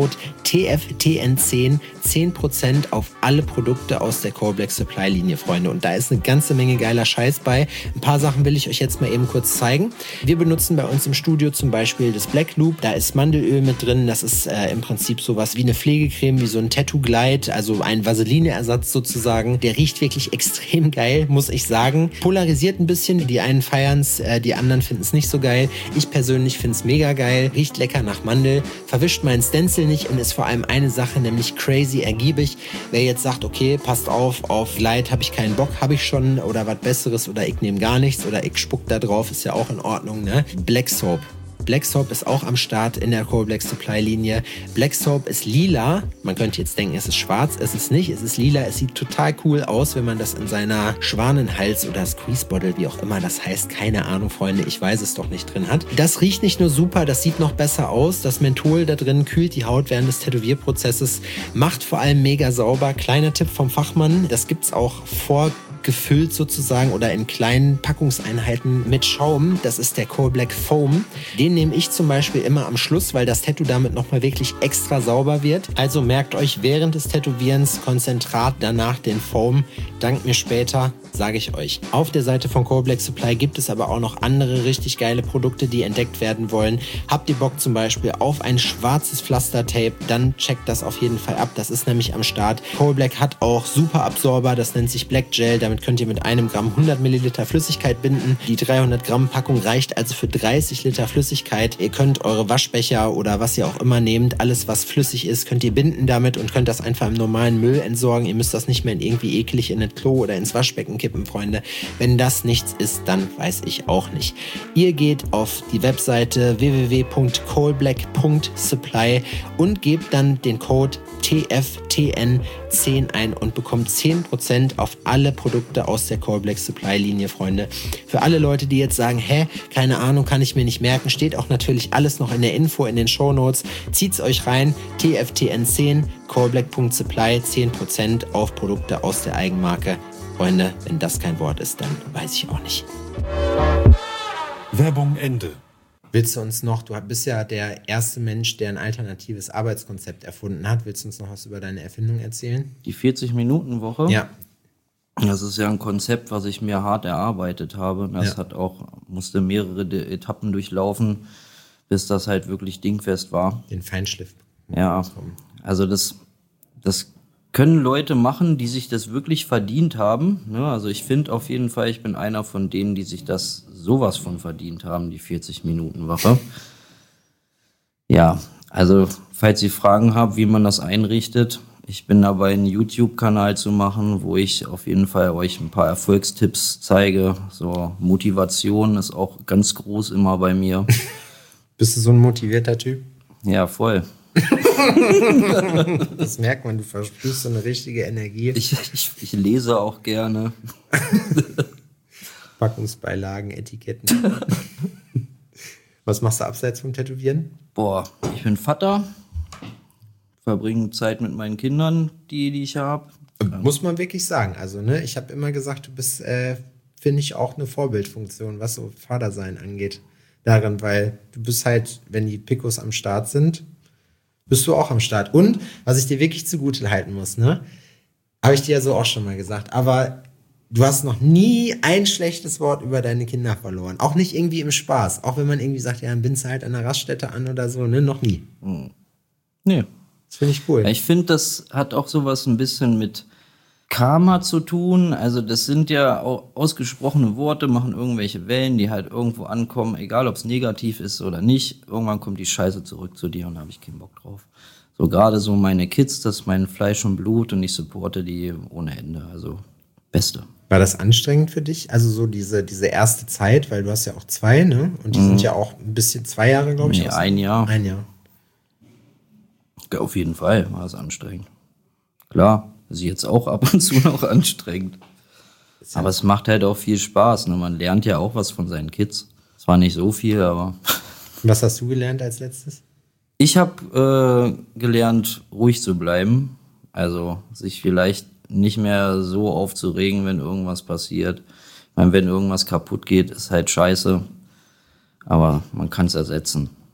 T F T N zehn, zehn Prozent auf alle Produkte aus der Core Black Supply Linie, Freunde. Und da ist eine ganze Menge geiler Scheiß bei. Ein paar Sachen will ich euch jetzt mal eben kurz zeigen. Wir benutzen bei uns im Studio zum Beispiel das Black Loop. Da ist Mandelöl mit drin. Das ist äh, im Prinzip sowas wie eine Pflegecreme, wie so ein Tattoo Glide, also ein Vaseline-Ersatz sozusagen. Der riecht wirklich extrem geil, muss ich sagen. Polarisiert ein bisschen. Die einen feiern es, äh, die anderen finden es nicht so geil. Ich persönlich finde es mega geil. Riecht lecker nach Mandel. Verwischt meinen Stencil nicht und ist vor allem eine Sache, nämlich crazy ergiebig. Wer jetzt sagt, okay, passt auf, auf Glide habe ich keinen Bock, habe ich schon oder was Besseres oder ich nehme gar nichts oder ich spuck da drauf, ist ja auch in Ordnung, ne? Black Soap. Black Soap ist auch am Start in der Core Black Supply Linie. Black Soap ist lila. Man könnte jetzt denken, es ist schwarz. Es ist nicht. Es ist lila. Es sieht total cool aus, wenn man das in seiner Schwanenhals- oder Squeeze-Bottle, wie auch immer das heißt, keine Ahnung, Freunde, ich weiß es doch nicht, drin hat. Das riecht nicht nur super, das sieht noch besser aus. Das Menthol da drin kühlt die Haut während des Tätowierprozesses, macht vor allem mega sauber. Kleiner Tipp vom Fachmann, das gibt's auch vor gefüllt sozusagen oder in kleinen Packungseinheiten mit Schaum. Das ist der Core Black Foam. Den nehme ich zum Beispiel immer am Schluss, weil das Tattoo damit nochmal wirklich extra sauber wird. Also merkt euch während des Tätowierens Konzentrat, danach den Foam. Dank mir später, sage ich euch. Auf der Seite von Core Black Supply gibt es aber auch noch andere richtig geile Produkte, die entdeckt werden wollen. Habt ihr Bock zum Beispiel auf ein schwarzes Pflastertape, dann checkt das auf jeden Fall ab. Das ist nämlich am Start. Core Black hat auch super Absorber, das nennt sich Black Gel. Damit könnt ihr mit einem Gramm hundert Milliliter Flüssigkeit binden. Die dreihundert Gramm Packung reicht also für dreißig Liter Flüssigkeit. Ihr könnt eure Waschbecher oder was ihr auch immer nehmt, alles was flüssig ist, könnt ihr binden damit und könnt das einfach im normalen Müll entsorgen. Ihr müsst das nicht mehr in irgendwie eklig in ein Klo oder ins Waschbecken kippen, Freunde. Wenn das nichts ist, dann weiß ich auch nicht. Ihr geht auf die Webseite w w w punkt coreblack punkt supply und gebt dann den Code T F T N zehn ein und bekommt zehn Prozent auf alle Produkte aus der Core Black Supply Linie, Freunde. Für alle Leute, die jetzt sagen, hä, keine Ahnung, kann ich mir nicht merken, steht auch natürlich alles noch in der Info, in den Shownotes. Zieht's euch rein, T F T N zehn, coreblack punkt supply, zehn Prozent auf Produkte aus der Eigenmarke. Freunde, wenn das kein Wort ist, dann weiß ich auch nicht. Werbung Ende. Willst du uns noch, du bist ja der erste Mensch, der ein alternatives Arbeitskonzept erfunden hat. Willst du uns noch was über deine Erfindung erzählen? Die vierzig-Minuten-Woche? Ja. Das ist ja ein Konzept, was ich mir hart erarbeitet habe. Das ja. hat auch, musste mehrere Etappen durchlaufen, bis das halt wirklich dingfest war. Den Feinschliff. Ja, also das, das können Leute machen, die sich das wirklich verdient haben. Also ich finde auf jeden Fall, ich bin einer von denen, die sich das sowas von verdient haben, die vierzig-Minuten-Woche. Ja, also falls ihr Fragen habt, wie man das einrichtet, ich bin dabei, einen YouTube-Kanal zu machen, wo ich auf jeden Fall euch ein paar Erfolgstipps zeige. So Motivation ist auch ganz groß immer bei mir. Bist du so ein motivierter Typ? Ja, voll. Das merkt man, du verspürst so eine richtige Energie. Ich, ich, ich lese auch gerne. Packungsbeilagen, Etiketten. Was machst du abseits vom Tätowieren? Boah, ich bin Vater, verbringe Zeit mit meinen Kindern, die, die ich habe. Muss man wirklich sagen. Also, ne, ich habe immer gesagt, du bist, äh, finde ich, auch eine Vorbildfunktion, was so Vatersein angeht. Darin, weil du bist halt, wenn die Picos am Start sind, bist du auch am Start. Und, was ich dir wirklich zugute halten muss, ne, habe ich dir ja so auch schon mal gesagt, aber du hast noch nie ein schlechtes Wort über deine Kinder verloren. Auch nicht irgendwie im Spaß. Auch wenn man irgendwie sagt, ja, dann bindest du halt an einer Raststätte an oder so, ne, noch nie. Hm. Nee. Das finde ich cool. Ja, ich finde, das hat auch sowas ein bisschen mit Karma zu tun. Also das sind ja auch ausgesprochene Worte, machen irgendwelche Wellen, die halt irgendwo ankommen, egal ob es negativ ist oder nicht. Irgendwann kommt die Scheiße zurück zu dir und da habe ich keinen Bock drauf. So gerade so meine Kids, das ist mein Fleisch und Blut und ich supporte die ohne Ende. Also Beste. War das anstrengend für dich? Also so diese, diese erste Zeit, weil du hast ja auch zwei, ne? Und die mhm. sind ja auch ein bisschen, zwei Jahre, glaube ich. Nee, ein Jahr. Ein Jahr. Ja, auf jeden Fall war es anstrengend. Klar, ist jetzt auch ab und zu noch anstrengend. Aber es macht halt auch viel Spaß. Ne? Man lernt ja auch was von seinen Kids. Zwar nicht so viel, aber... Was hast du gelernt als letztes? Ich habe äh, gelernt, ruhig zu bleiben. Also sich vielleicht nicht mehr so aufzuregen, wenn irgendwas passiert. Ich meine, wenn irgendwas kaputt geht, ist halt scheiße. Aber man kann es ersetzen.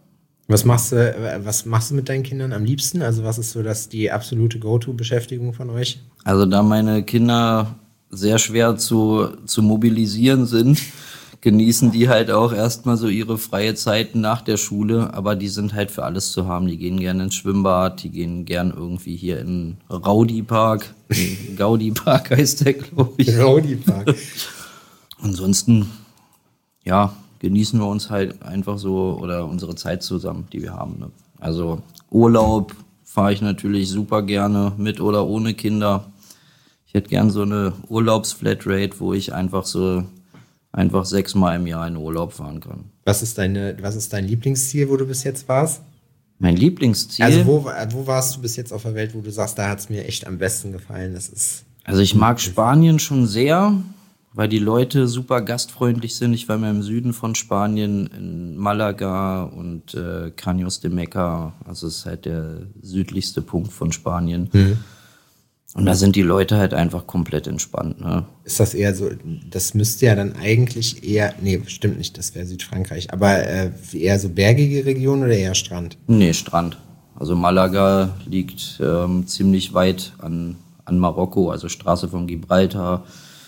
Was machst du, was machst du mit deinen Kindern am liebsten? Also was ist so das die absolute Go-To-Beschäftigung von euch? Also da meine Kinder sehr schwer zu, zu mobilisieren sind, genießen die halt auch erstmal so ihre freie Zeiten nach der Schule, aber die sind halt für alles zu haben. Die gehen gerne ins Schwimmbad, die gehen gern irgendwie hier in Rowdy-Park. Gaudi-Park heißt der, glaube ich. Rowdy-Park. Ansonsten, ja, genießen wir uns halt einfach so oder unsere Zeit zusammen, die wir haben. Ne? Also Urlaub fahre ich natürlich super gerne mit oder ohne Kinder. Ich hätte gern so eine Urlaubsflatrate, wo ich einfach so einfach sechsmal im Jahr in Urlaub fahren kann. Was ist deine, was ist dein Lieblingsziel, wo du bis jetzt warst? Mein Lieblingsziel? Also wo, wo warst du bis jetzt auf der Welt, wo du sagst, da hat es mir echt am besten gefallen? Das ist. Also ich mag Spanien schon sehr, weil die Leute super gastfreundlich sind. Ich war mal im Süden von Spanien, in Malaga und äh, Caños de Meca. Also es ist halt der südlichste Punkt von Spanien. Mhm. Und da sind die Leute halt einfach komplett entspannt. Ne? Ist das eher so, das müsste ja dann eigentlich eher, nee, stimmt nicht, das wäre Südfrankreich, aber äh, eher so bergige Region oder eher Strand? Nee, Strand. Also Malaga liegt ähm, ziemlich weit an, an Marokko, also Straße von Gibraltar.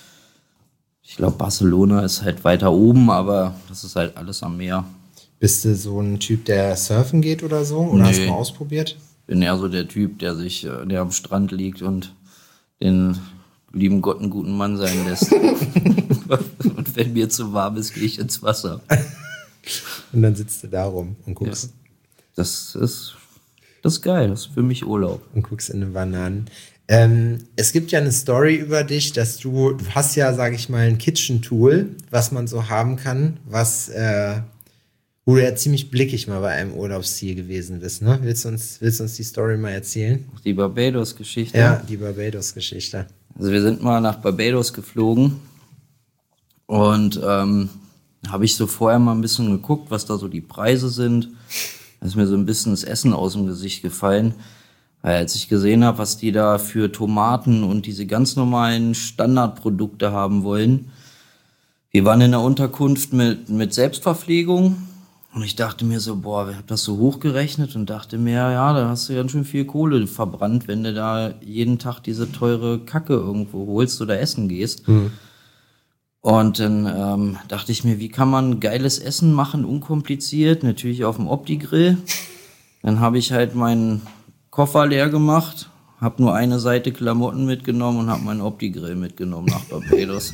Ich glaube, Barcelona ist halt weiter oben, aber das ist halt alles am Meer. Bist du so ein Typ, der surfen geht oder so? Oder nee. Hast du mal ausprobiert? Bin eher so der Typ, der sich, der am Strand liegt und den lieben Gott einen guten Mann sein lässt. Und wenn mir zu warm ist, gehe ich ins Wasser. Und dann sitzt du da rum und guckst. Ja. Das ist, das ist geil, das ist für mich Urlaub. Und guckst in den Bananen. Ähm, es gibt ja eine Story über dich, dass du, du hast ja, sage ich mal, ein Kitchen-Tool, was man so haben kann, was, äh, wo du ja ziemlich blickig mal bei einem Urlaubsziel gewesen bist, ne? Willst du uns, willst du uns die Story mal erzählen? Die Barbados-Geschichte? Ja, die Barbados-Geschichte. Also wir sind mal nach Barbados geflogen und ähm, habe ich so vorher mal ein bisschen geguckt, was da so die Preise sind. Da ist mir so ein bisschen das Essen aus dem Gesicht gefallen. Weil als ich gesehen habe, was die da für Tomaten und diese ganz normalen Standardprodukte haben wollen. Wir waren in der Unterkunft mit, mit Selbstverpflegung und ich dachte mir so, boah, ich habe das so hochgerechnet und dachte mir, ja, da hast du ganz schön viel Kohle verbrannt, wenn du da jeden Tag diese teure Kacke irgendwo holst oder essen gehst. Mhm. Und dann ähm, dachte ich mir, wie kann man geiles Essen machen, unkompliziert, natürlich auf dem Opti-Grill. Dann habe ich halt meinen Koffer leer gemacht, habe nur eine Seite Klamotten mitgenommen und habe meinen Opti-Grill mitgenommen nach Barbados.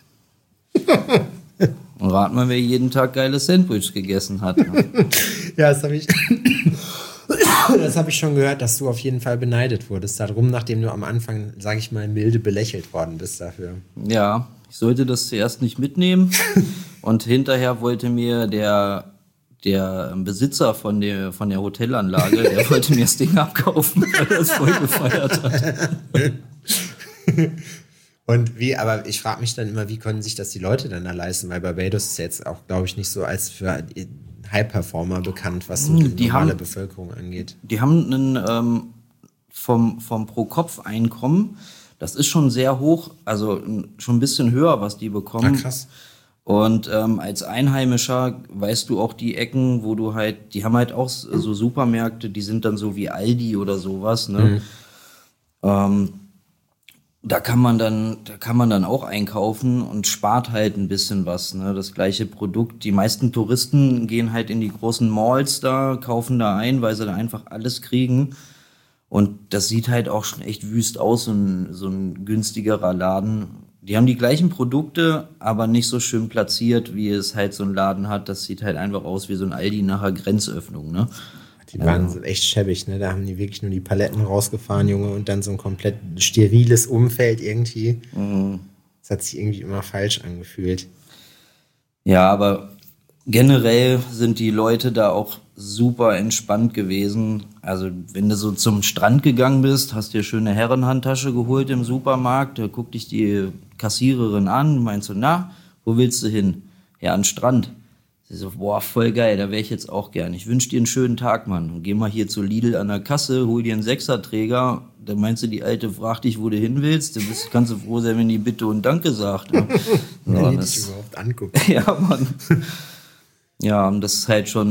Und rat mal, wer jeden Tag geile Sandwich gegessen hat. Ja, das habe ich, das habe ich schon gehört, dass du auf jeden Fall beneidet wurdest darum, nachdem du am Anfang, sage ich mal, milde belächelt worden bist dafür. Ja, ich sollte das zuerst nicht mitnehmen und hinterher wollte mir der Der Besitzer von der, von der Hotelanlage, der wollte mir das Ding abkaufen, weil er es voll gefeiert hat. Und wie, aber ich frage mich dann immer, wie konnten sich das die Leute dann da leisten? Weil Barbados ist jetzt auch, glaube ich, nicht so als für High-Performer bekannt, was so die, die normale haben, Bevölkerung angeht. Die haben einen ähm, vom, vom Pro-Kopf-Einkommen, das ist schon sehr hoch, also schon ein bisschen höher, was die bekommen. Ah, krass. Und ähm, als Einheimischer weißt du auch die Ecken, wo du halt, die haben halt auch so Supermärkte, die sind dann so wie Aldi oder sowas, ne? Mhm. Ähm, da kann man dann, da kann man dann auch einkaufen und spart halt ein bisschen was, ne? Das gleiche Produkt. Die meisten Touristen gehen halt in die großen Malls da, kaufen da ein, weil sie da einfach alles kriegen. Und das sieht halt auch schon echt wüst aus, so ein, so ein günstigerer Laden. Die haben die gleichen Produkte, aber nicht so schön platziert, wie es halt so ein Laden hat. Das sieht halt einfach aus wie so ein Aldi nachher Grenzöffnung, ne? Die waren ja so echt schäbig, ne? Da haben die wirklich nur die Paletten rausgefahren, Junge, und dann so ein komplett steriles Umfeld irgendwie. Mhm. Das hat sich irgendwie immer falsch angefühlt. Ja, aber generell sind die Leute da auch super entspannt gewesen. Also wenn du so zum Strand gegangen bist, hast dir schöne Herrenhandtasche geholt im Supermarkt, da guckt dich die Kassiererin an, meinst du, na, wo willst du hin? Ja, an den Strand. Sie so, boah, voll geil, da wäre ich jetzt auch gern. Ich wünsche dir einen schönen Tag, Mann. Und geh mal hier zu Lidl an der Kasse, hol dir einen Sechserträger. Dann meinst du, die Alte fragt dich, wo du hin willst. Du bist, kannst du froh sein, wenn die Bitte und Danke sagt. Ne? Wenn die dich überhaupt angucken. Ja, Mann. Ja, und das ist halt schon,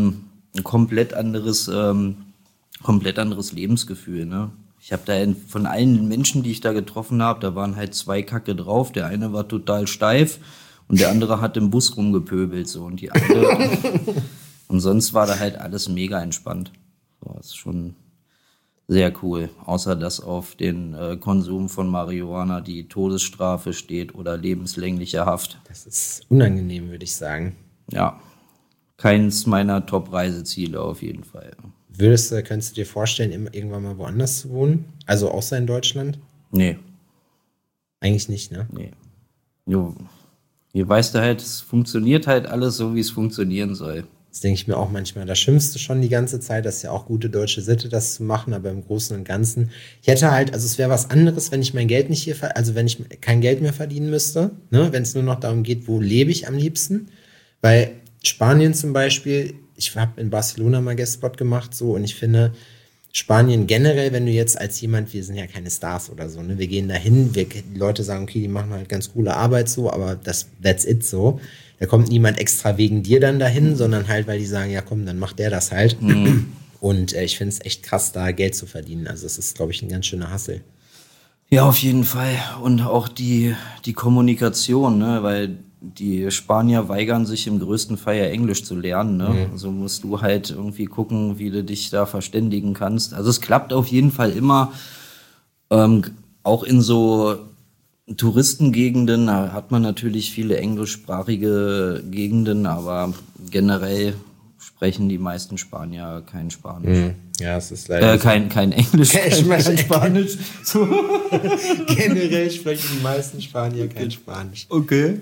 ein komplett anderes, ähm, komplett anderes Lebensgefühl, ne? Ich habe da in, von allen Menschen, die ich da getroffen habe, da waren halt zwei Kacke drauf. Der eine war total steif und der andere hat im Bus rumgepöbelt, so, und die andere. Und sonst war da halt alles mega entspannt. So, das ist schon sehr cool. Außer dass auf den äh, Konsum von Marihuana die Todesstrafe steht oder lebenslängliche Haft. Das ist unangenehm, würde ich sagen. Ja, keins meiner Top-Reiseziele auf jeden Fall. Würdest du, könntest du dir vorstellen, immer irgendwann mal woanders zu wohnen? Also außer in Deutschland? Nee. Eigentlich nicht, ne? Nee. Jo. Hier weißt du halt, es funktioniert halt alles so, wie es funktionieren soll. Das denke ich mir auch manchmal. Da schimpfst du schon die ganze Zeit. Das ist ja auch gute deutsche Sitte, das zu machen. Aber im Großen und Ganzen. Ich hätte halt, also es wäre was anderes, wenn ich mein Geld nicht hier, also wenn ich kein Geld mehr verdienen müsste. Ne? Wenn es nur noch darum geht, wo lebe ich am liebsten. Weil Spanien zum Beispiel, ich habe in Barcelona mal Guestspot gemacht, so, und ich finde, Spanien generell, wenn du jetzt als jemand, wir sind ja keine Stars oder so, ne, wir gehen dahin, wir, die Leute sagen, okay, die machen halt ganz coole Arbeit so, aber das, that's it so. Da kommt niemand extra wegen dir dann dahin, sondern halt, weil die sagen, ja komm, dann macht der das halt. Mhm. Und äh, ich finde es echt krass, da Geld zu verdienen. Also es ist, glaube ich, ein ganz schöner Hassel. Ja, auf jeden Fall. Und auch die, die Kommunikation, ne, weil die Spanier weigern sich im größten Fall ja Englisch zu lernen, ne? Mhm. Also musst du halt irgendwie gucken, wie du dich da verständigen kannst. Also es klappt auf jeden Fall immer, ähm, auch in so Touristengegenden, da hat man natürlich viele englischsprachige Gegenden, aber generell sprechen die meisten Spanier kein Spanisch. Mhm. Ja, es ist leider äh, kein, kein Englisch, kein, kein Spanisch. So. Generell sprechen die meisten Spanier kein Spanisch. Okay.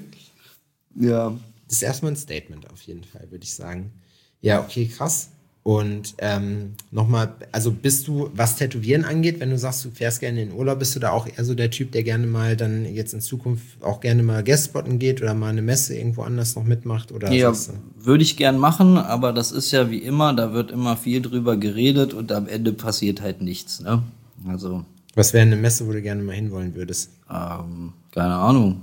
Ja. Das ist erstmal ein Statement auf jeden Fall, würde ich sagen. Ja, okay, krass. Und ähm, nochmal, also bist du, was Tätowieren angeht, wenn du sagst, du fährst gerne in den Urlaub, bist du da auch eher so der Typ, der gerne mal dann jetzt in Zukunft auch gerne mal Guestspotten geht oder mal eine Messe irgendwo anders noch mitmacht? Oder ja, würde ich gern machen, aber das ist ja wie immer, da wird immer viel drüber geredet und am Ende passiert halt nichts, ne? Also. Was wäre eine Messe, wo du gerne mal hinwollen würdest? Ähm, keine Ahnung.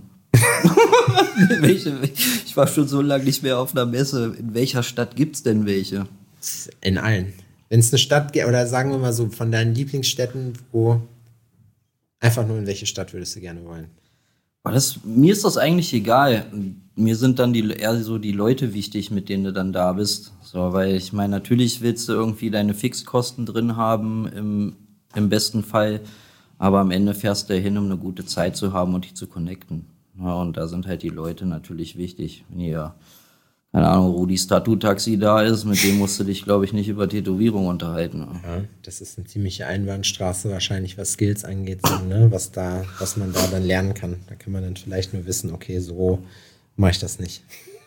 welche, ich war schon so lange nicht mehr auf einer Messe. In welcher Stadt gibt's denn welche? In allen. Wenn es eine Stadt gibt, oder sagen wir mal so, von deinen Lieblingsstädten, wo einfach nur in welche Stadt würdest du gerne wollen? Aber das, mir ist das eigentlich egal. Mir sind dann die, eher so die Leute wichtig, mit denen du dann da bist. So, weil ich meine, natürlich willst du irgendwie deine Fixkosten drin haben, im, im besten Fall. Aber am Ende fährst du hin, um eine gute Zeit zu haben und dich zu connecten. Ja, und da sind halt die Leute natürlich wichtig. Wenn ihr, keine Ahnung, Rudis Tattoo-Taxi da ist, mit dem musst du dich, glaube ich, nicht über Tätowierung unterhalten. Ja, das ist eine ziemliche Einbahnstraße wahrscheinlich, was Skills angeht, so, ne? was, da, was man da dann lernen kann. Da kann man dann vielleicht nur wissen, okay, so mache ich das nicht.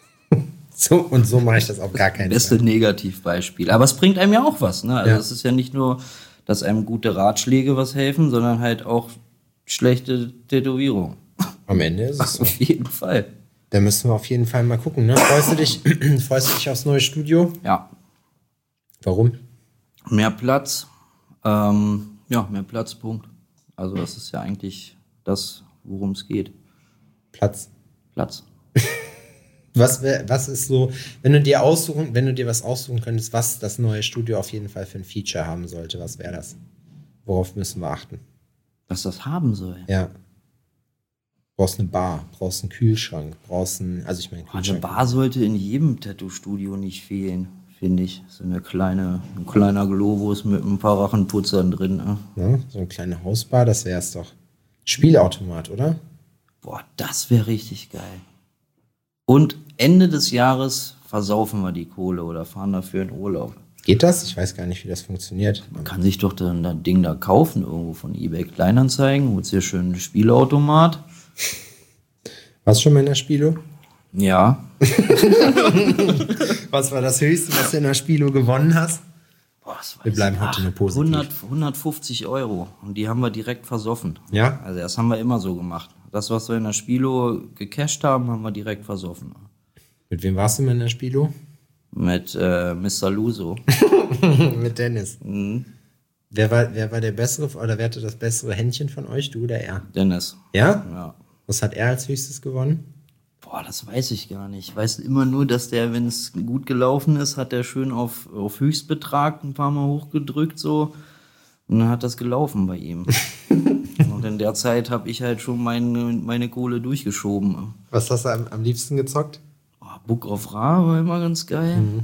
so Und so mache ich das auf gar keinen Fall. Beste Negativbeispiel. Aber es bringt einem ja auch was. Ne? Also ja. Es ist ja nicht nur, dass einem gute Ratschläge was helfen, sondern halt auch schlechte Tätowierung. Am Ende ist es so. Auf jeden Fall. Da müssen wir auf jeden Fall mal gucken. Ne? Freust du dich, freust du dich aufs neue Studio? Ja. Warum? Mehr Platz. Ähm, ja, mehr Platz, Punkt. Also das ist ja eigentlich das, worum es geht. Platz. Platz. was, wär, was ist so, wenn du dir aussuchen, wenn du dir was aussuchen könntest, was das neue Studio auf jeden Fall für ein Feature haben sollte, was wäre das? Worauf müssen wir achten? Was das haben soll? Ja. Brauchst eine Bar, brauchst einen Kühlschrank, brauchst einen, also ich meine Kühlschrank. Eine Bar sollte in jedem Tattoo-Studio nicht fehlen, finde ich. So eine kleine, ein kleiner Globus mit ein paar Rachenputzern drin. Ne? Ja, so eine kleine Hausbar, das wäre es doch. Spielautomat, oder? Boah, das wäre richtig geil. Und Ende des Jahres versaufen wir die Kohle oder fahren dafür in Urlaub. Geht das? Ich weiß gar nicht, wie das funktioniert. Man kann sich doch dann das Ding da kaufen, irgendwo von eBay Kleinanzeigen, holst hier schön einen Spielautomat. Warst du schon mal in der Spielo? Ja. Was war das Höchste, was du in der Spielo gewonnen hast? Boah, das wir bleiben heute nur positiv. hundert, hundertfünfzig Euro und die haben wir direkt versoffen. Ja? Also das haben wir immer so gemacht. Das, was wir in der Spielo gecasht haben, haben wir direkt versoffen. Mit wem warst du mal in der Spielo? Mit äh, Mister Luso. Mit Dennis. Mhm. Wer war, wer war der bessere, oder wer hatte das bessere Händchen von euch, du oder er? Dennis. Ja? Ja. Was hat er als höchstes gewonnen? Boah, das weiß ich gar nicht. Ich weiß immer nur, dass der, wenn es gut gelaufen ist, hat der schön auf, auf Höchstbetrag ein paar Mal hochgedrückt so und dann hat das gelaufen bei ihm. Und in der Zeit habe ich halt schon meine, meine Kohle durchgeschoben. Was hast du am, am liebsten gezockt? Oh, Book of Ra war immer ganz geil. Mhm.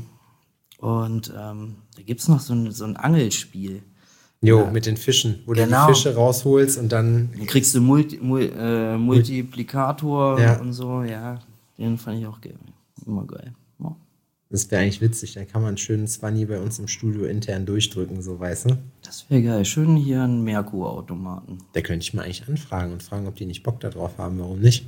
Und ähm, da gibt es noch so ein, so ein Angelspiel. Jo, ja. Mit den Fischen, wo genau. du die Fische rausholst und dann... Dann kriegst du Multi, Mul, äh, Multiplikator ja. und so, ja. Den fand ich auch geil. Immer geil. Ja. Das wäre eigentlich witzig, dann kann man einen schönen Zwanni bei uns im Studio intern durchdrücken, so, weißt du? Das wäre geil. Schön hier einen Merkur-Automaten. Da könnte ich mal eigentlich anfragen und fragen, ob die nicht Bock da drauf haben, warum nicht?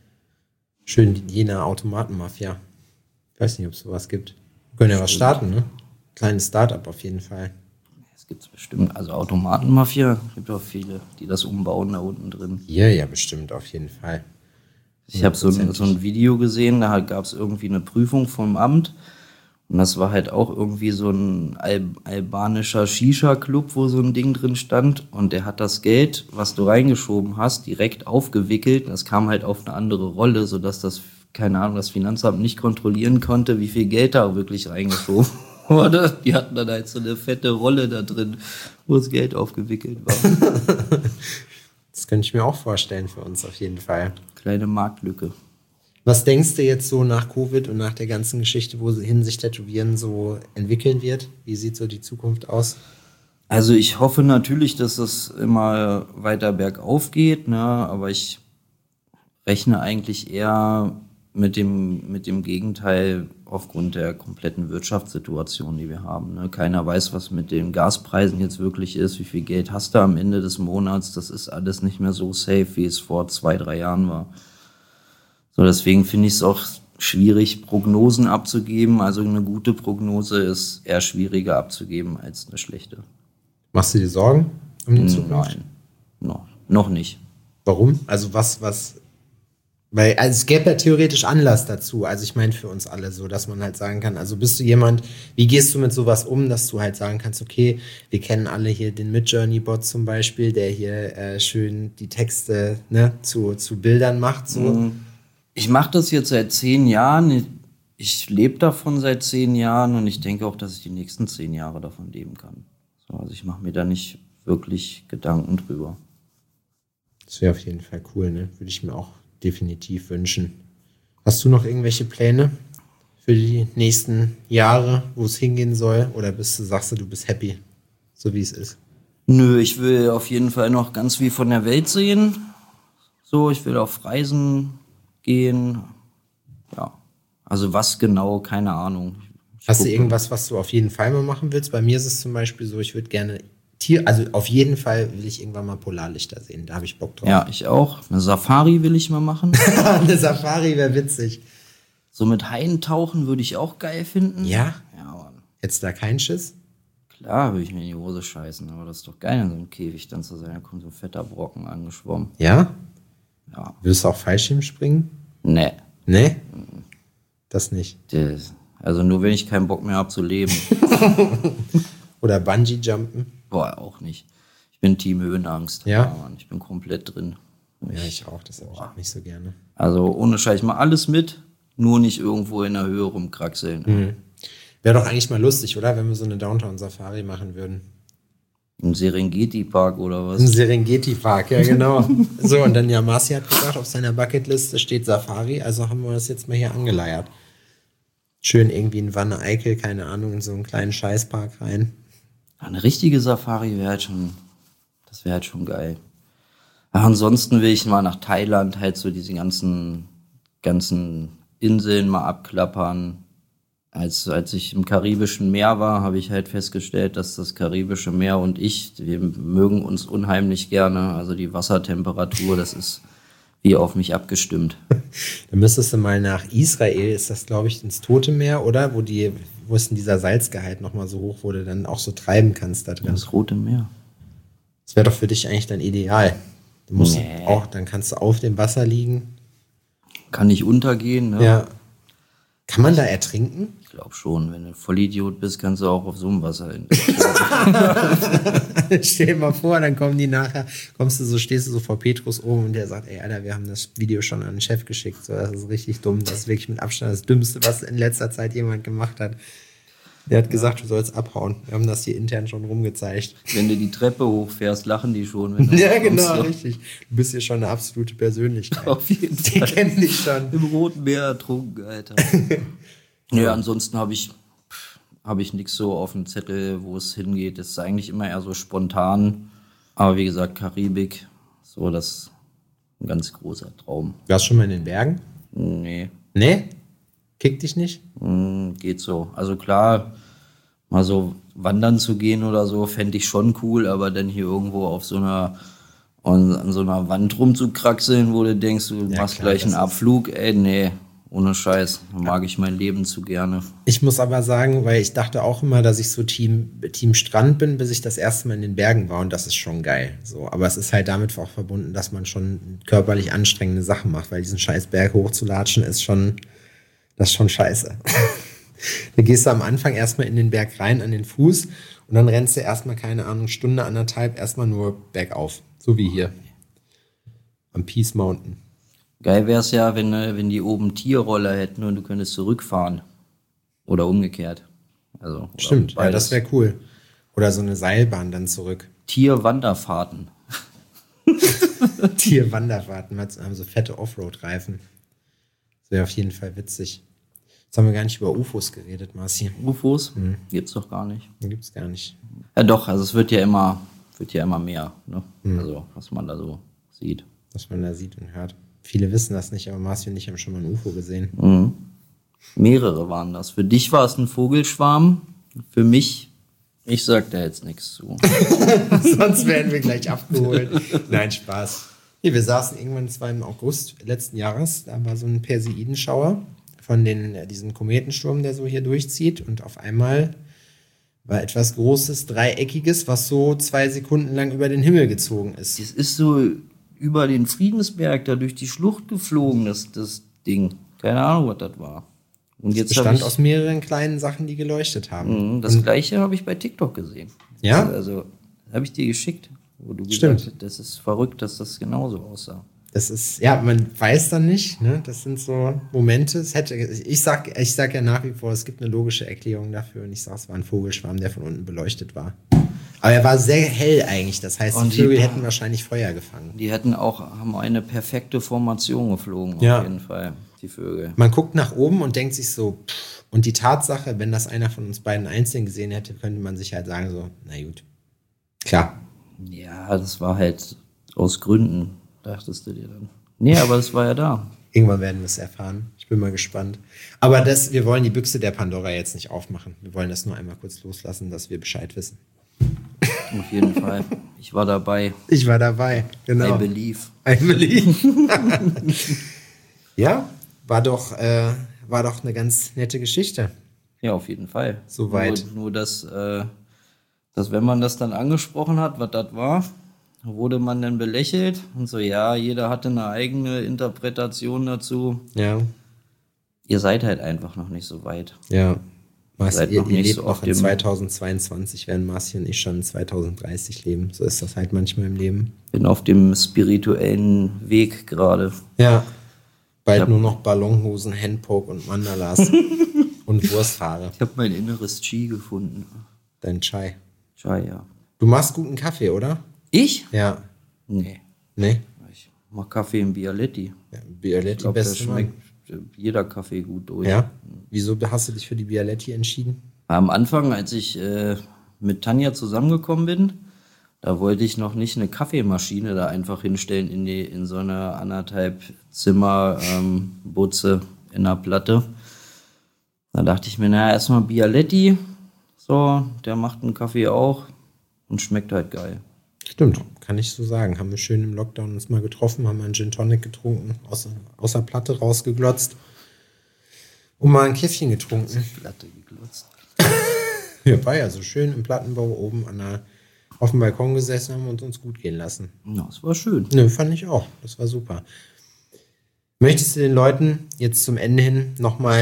Schön die Jena Automatenmafia. Ich weiß nicht, ob es sowas gibt. Wir können ja was starten, ne? Kleines Start-up auf jeden Fall. Das gibt es bestimmt. Also Automatenmafia, gibt auch viele, die das umbauen da unten drin. Hier ja bestimmt, auf jeden Fall. Ich habe so, so ein Video gesehen, da gab es irgendwie eine Prüfung vom Amt und das war halt auch irgendwie so ein Al- albanischer Shisha-Club, wo so ein Ding drin stand und der hat das Geld, was du reingeschoben hast, direkt aufgewickelt. Das kam halt auf eine andere Rolle, sodass das, keine Ahnung, das Finanzamt nicht kontrollieren konnte, wie viel Geld da wirklich reingeschoben wurde. Die hatten dann halt so eine fette Rolle da drin, wo das Geld aufgewickelt war. Das könnte ich mir auch vorstellen für uns auf jeden Fall. Kleine Marktlücke. Was denkst du jetzt so nach Covid und nach der ganzen Geschichte, wohin sich Tätowieren so entwickeln wird? Wie sieht so die Zukunft aus? Also ich hoffe natürlich, dass es immer weiter bergauf geht, ne? Aber ich rechne eigentlich eher mit dem, mit dem Gegenteil aufgrund der kompletten Wirtschaftssituation, die wir haben. Ne? Keiner weiß, was mit den Gaspreisen jetzt wirklich ist, wie viel Geld hast du am Ende des Monats. Das ist alles nicht mehr so safe, wie es vor zwei, drei Jahren war. So, deswegen finde ich es auch schwierig, Prognosen abzugeben. Also eine gute Prognose ist eher schwieriger abzugeben als eine schlechte. Machst du dir Sorgen um die Zukunft? Nein, no, noch nicht. Warum? Also was, was... Weil also es gäbe ja theoretisch Anlass dazu, also ich meine für uns alle so, dass man halt sagen kann, also bist du jemand, wie gehst du mit sowas um, dass du halt sagen kannst, okay, wir kennen alle hier den Midjourney-Bot zum Beispiel, der hier äh, schön die Texte ne, zu, zu Bildern macht. So. Ich mache das jetzt seit zehn Jahren, ich lebe davon seit zehn Jahren und ich denke auch, dass ich die nächsten zehn Jahre davon leben kann. So, also ich mache mir da nicht wirklich Gedanken drüber. Das wäre auf jeden Fall cool, ne? Würde ich mir auch definitiv wünschen. Hast du noch irgendwelche Pläne für die nächsten Jahre, wo es hingehen soll? Oder bist du, sagst du, du bist happy, so wie es ist? Nö, ich will auf jeden Fall noch ganz viel von der Welt sehen. So, ich will auf Reisen gehen. Ja, also was genau, keine Ahnung. Ich Hast gucke. du irgendwas, was du auf jeden Fall mal machen willst? Bei mir ist es zum Beispiel so, ich würde gerne Tier, also auf jeden Fall will ich irgendwann mal Polarlichter sehen. Da habe ich Bock drauf. Ja, ich auch. Eine Safari will ich mal machen. Eine Safari wäre witzig. So mit Haien tauchen würde ich auch geil finden. Ja? Ja, Mann. Hättest du da keinen Schiss? Klar würde ich mir in die Hose scheißen, aber das ist doch geil, in so einem Käfig dann zu sein. Da kommt so ein fetter Brocken angeschwommen. Ja? Ja. Willst du auch Fallschirm springen? Nee. Nee? Das nicht. Das, also nur wenn ich keinen Bock mehr habe zu leben. Oder Bungee-Jumpen? Boah, auch nicht. Ich bin Team Höhenangst. Ja? Ja, Mann, ich bin komplett drin. Ja, ich auch. Das habe ich auch nicht so gerne. Also ohne Scheiß mal alles mit, nur nicht irgendwo in der Höhe rumkraxeln. Mhm. Wäre doch eigentlich mal lustig, oder? Wenn wir so eine Downtown-Safari machen würden. Im Serengeti-Park oder was? Im Serengeti-Park, ja genau. So, und dann ja, Marci hat gesagt, auf seiner Bucketliste steht Safari, also haben wir das jetzt mal hier angeleiert. Schön irgendwie in Wanne-Eickel, keine Ahnung, in so einen kleinen Scheißpark rein. Eine richtige Safari wäre halt schon, das wäre halt schon geil. Aber ansonsten will ich mal nach Thailand halt so diese ganzen, ganzen Inseln mal abklappern. Als, als ich im Karibischen Meer war, habe ich halt festgestellt, dass das Karibische Meer und ich, wir mögen uns unheimlich gerne. Also die Wassertemperatur, das ist wie auf mich abgestimmt. Dann müsstest du mal nach Israel, ist das glaube ich ins Tote Meer, oder? Wo die, wo es in dieser Salzgehalt nochmal so hoch wurde, dann auch so treiben kannst da drin. Das Rote Meer. Das wäre doch für dich eigentlich dann ideal. Du musst Nee. auch, dann kannst du auf dem Wasser liegen. Kann nicht untergehen, ne? Ja. Kann man da ertrinken? Ich glaube schon, wenn du Vollidiot bist, kannst du auch auf so einem Wasser hin. Stell dir mal vor, dann kommen die nachher, kommst du so, stehst du so vor Petrus oben und der sagt, ey, Alter, wir haben das Video schon an den Chef geschickt. So, das ist richtig dumm. Das ist wirklich mit Abstand das Dümmste, was in letzter Zeit jemand gemacht hat. Der hat gesagt, du sollst abhauen. Wir haben das hier intern schon rumgezeigt. Wenn du die Treppe hochfährst, lachen die schon. Wenn du Ja, genau, kommst, richtig. Du bist hier schon eine absolute Persönlichkeit. Auf jeden Die Fall. kennen dich schon. Im Roten Meer ertrunken, Alter. Ja, ansonsten habe ich, hab ich nichts so auf dem Zettel, wo es hingeht. Das ist eigentlich immer eher so spontan. Aber wie gesagt, Karibik, so das ist ein ganz großer Traum. Warst du schon mal in den Bergen? Nee, Nee? Kickt dich nicht? hm, geht so. Also klar, mal so wandern zu gehen oder so, fände ich schon cool, aber dann hier irgendwo auf so einer, an, an so einer Wand rumzukraxeln, wo du denkst, du Ja, machst klar, gleich einen das ist- Abflug, ey, nee, ohne Scheiß. Da mag ich mein Leben zu gerne. Ich muss aber sagen, weil ich dachte auch immer, dass ich so Team, Team Strand bin, bis ich das erste Mal in den Bergen war und das ist schon geil. So, aber es ist halt damit auch verbunden, dass man schon körperlich anstrengende Sachen macht, weil diesen scheiß Berg hochzulatschen ist schon, das ist schon scheiße. Da gehst du am Anfang erstmal in den Berg rein an den Fuß und dann rennst du erstmal, keine Ahnung, Stunde, anderthalb, erstmal nur bergauf. So wie hier. Am Peace Mountain. Geil wäre es ja, wenn, äh, wenn die oben Tierroller hätten und du könntest zurückfahren. Oder umgekehrt. Also, oder Stimmt, ja, beides. das wäre cool. Oder so eine Seilbahn dann zurück. Tierwanderfahrten. Tierwanderfahrten, wir haben so fette Offroad-Reifen. Das wäre auf jeden Fall witzig. Jetzt haben wir gar nicht über U F Os geredet, Marci. U F Os? Gibt's doch gar nicht. Den gibt's gar nicht. Ja doch, also es wird ja immer, wird ja immer mehr, ne? Also was man da so sieht. Was man da sieht und hört. Viele wissen das nicht, aber Marci und ich haben schon mal ein U F O gesehen. Mhm. Mehrere waren das. Für dich war es ein Vogelschwarm, für mich, ich sag da jetzt nichts zu. Sonst werden wir gleich abgeholt. Nein, Spaß. Nee, wir saßen irgendwann, es war im August letzten Jahres, da war so ein Perseidenschauer von den, äh, diesem Kometensturm, der so hier durchzieht und auf einmal war etwas Großes, Dreieckiges, was so zwei Sekunden lang über den Himmel gezogen ist. Es ist so über den Friedensberg da durch die Schlucht geflogen, das, das Ding. Keine Ahnung, was das war. Und Es jetzt hab bestand ich, aus mehreren kleinen Sachen, die geleuchtet haben. Mhm, das gleiche habe ich bei TikTok gesehen. Ja? Also habe ich dir geschickt, wo du Stimmt. gesagt hast, das ist verrückt, dass das genauso aussah. Das ist, ja, man weiß dann nicht, ne? Das sind so Momente. Es hätte, ich sag, ich sag ja nach wie vor, es gibt eine logische Erklärung dafür und ich sag, es war ein Vogelschwarm, der von unten beleuchtet war. Aber er war sehr hell eigentlich, das heißt, Und die Vögel die- hätten wahrscheinlich Feuer gefangen. Die hätten auch, haben eine perfekte Formation geflogen, Ja. auf jeden Fall, die Vögel. Man guckt nach oben und denkt sich so, pff, und die Tatsache, wenn das einer von uns beiden einzeln gesehen hätte, könnte man sich halt sagen so, na gut. Klar. Ja, das war halt aus Gründen, dachtest du dir dann. Nee, aber das war ja da. Irgendwann werden wir es erfahren. Ich bin mal gespannt. Aber das, wir wollen die Büchse der Pandora jetzt nicht aufmachen. Wir wollen das nur einmal kurz loslassen, dass wir Bescheid wissen. Auf jeden Fall. Ich war dabei. Ich war dabei, genau. I believe. I believe. Ja, war doch, äh, war doch eine ganz nette Geschichte. Ja, auf jeden Fall. Soweit. Nur, nur dass, äh, dass, wenn man das dann angesprochen hat, was das war, wurde man dann belächelt und so, ja, jeder hatte eine eigene Interpretation dazu. Ja, Ihr seid halt einfach noch nicht so weit. ja. Marci, Seid ihr, noch ihr nicht lebt so noch auf in dem- zweitausendzweiundzwanzig, während Marci und ich schon in zweitausenddreißig leben. So ist das halt manchmal im Leben. Bin auf dem spirituellen Weg gerade. Ja. Bald Ja. nur noch Ballonhosen, Handpoke und Mandalas und Wursthaare. Ich habe mein inneres Chi gefunden. Dein Chai. Chai, ja. Du machst guten Kaffee, oder? Ich? Ja. Nee. Nee? Ich mach Kaffee im Bialetti. Ja, Ich Bialetti glaube, da beste schmeckt jeder Kaffee gut durch. Ja? Wieso hast du dich für die Bialetti entschieden? Am Anfang, als ich äh, mit Tanja zusammengekommen bin, da wollte ich noch nicht eine Kaffeemaschine da einfach hinstellen in, die, in so eine anderthalb Zimmer ähm, Butze in der Platte. Da dachte ich mir, naja, erstmal Bialetti, so, der macht einen Kaffee auch und schmeckt halt geil. Stimmt, kann ich so sagen. Haben wir schön im Lockdown uns mal getroffen, haben einen Gin Tonic getrunken, aus, aus der Platte rausgeglotzt und mal ein Käffchen getrunken. Platte geglotzt. Ja, war ja so schön im Plattenbau oben an der, auf dem Balkon gesessen, haben und uns gut gehen lassen. Ja, das war schön. Nö, fand ich auch. Das war super. Möchtest du den Leuten jetzt zum Ende hin nochmal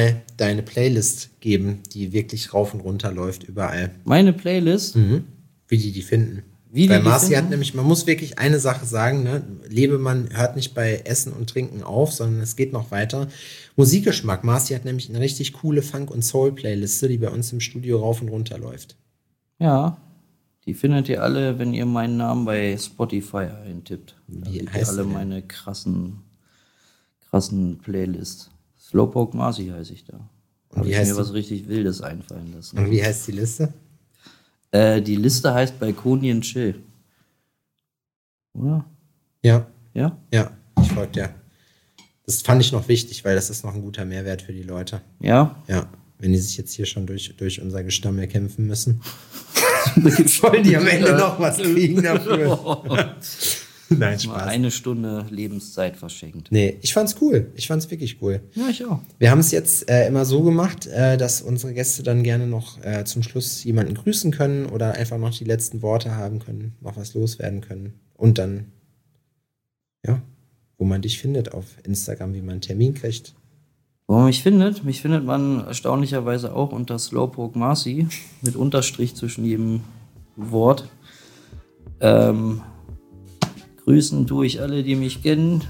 deine Playlist geben, die wirklich rauf und runter läuft überall. Meine Playlist? Mhm. Wie die die finden. Wie Weil die die Marci finden? hat nämlich, man muss wirklich eine Sache sagen, ne? Lebemann hört nicht bei Essen und Trinken auf, sondern es geht noch weiter. Musikgeschmack. Marci hat nämlich eine richtig coole Funk- und Soul-Playliste, die bei uns im Studio rauf und runter läuft. Ja, die findet ihr alle, wenn ihr meinen Namen bei Spotify eintippt. Da Wie seht ihr heißt alle die denn? meine krassen, krassen Playlists. Slowpoke Marci heiße ich da. Habe wie ich heißt mir die? was richtig Wildes einfallen lassen. Und wie heißt die Liste? Äh, die Liste heißt Balkonien Chill. Oder? Ja, Ja? ja, ich folge dir. Das fand ich noch wichtig, weil das ist noch ein guter Mehrwert für die Leute. Ja? Ja, wenn die sich jetzt hier schon durch, durch unser Gestammel kämpfen müssen, sollen die am Ende noch was kriegen dafür. Nein, Mal Spaß. eine Stunde Lebenszeit verschenkt. Nee, ich fand's cool. Ich fand's wirklich cool. Ja, ich auch. Wir haben es jetzt äh, immer so gemacht, äh, dass unsere Gäste dann gerne noch äh, zum Schluss jemanden grüßen können oder einfach noch die letzten Worte haben können, noch was loswerden können. Und dann, ja, wo man dich findet auf Instagram, wie man einen Termin kriegt. Wo man mich findet? Mich findet man erstaunlicherweise auch unter Slowpoke Marci mit Unterstrich zwischen jedem Wort. Ähm, grüßen tue ich alle, die mich kennen.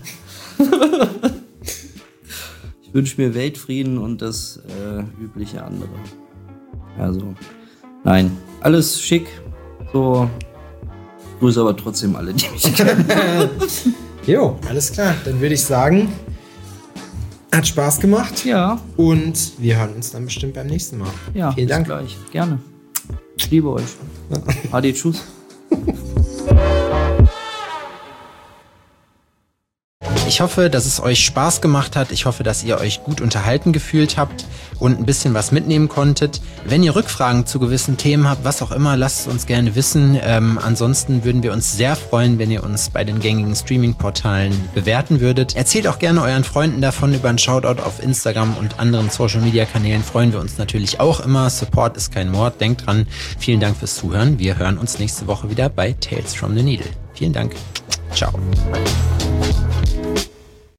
Ich wünsche mir Weltfrieden und das äh, übliche andere. Also, nein, alles schick. So, grüße aber trotzdem alle, die mich kennen. Jo, alles klar. Dann würde ich sagen, hat Spaß gemacht. Ja, Und wir hören uns dann bestimmt beim nächsten Mal. ja, Vielen bis Dank. gleich. Gerne. Ich liebe euch. Ade, tschüss. Ich hoffe, dass es euch Spaß gemacht hat. Ich hoffe, dass ihr euch gut unterhalten gefühlt habt und ein bisschen was mitnehmen konntet. Wenn ihr Rückfragen zu gewissen Themen habt, was auch immer, lasst es uns gerne wissen. Ähm, ansonsten würden wir uns sehr freuen, wenn ihr uns bei den gängigen Streaming-Portalen bewerten würdet. Erzählt auch gerne euren Freunden davon. Über einen Shoutout auf Instagram und anderen Social-Media-Kanälen freuen wir uns natürlich auch immer. Support ist kein Mord. Denkt dran. Vielen Dank fürs Zuhören. Wir hören uns nächste Woche wieder bei Tales from the Needle. Vielen Dank. Ciao.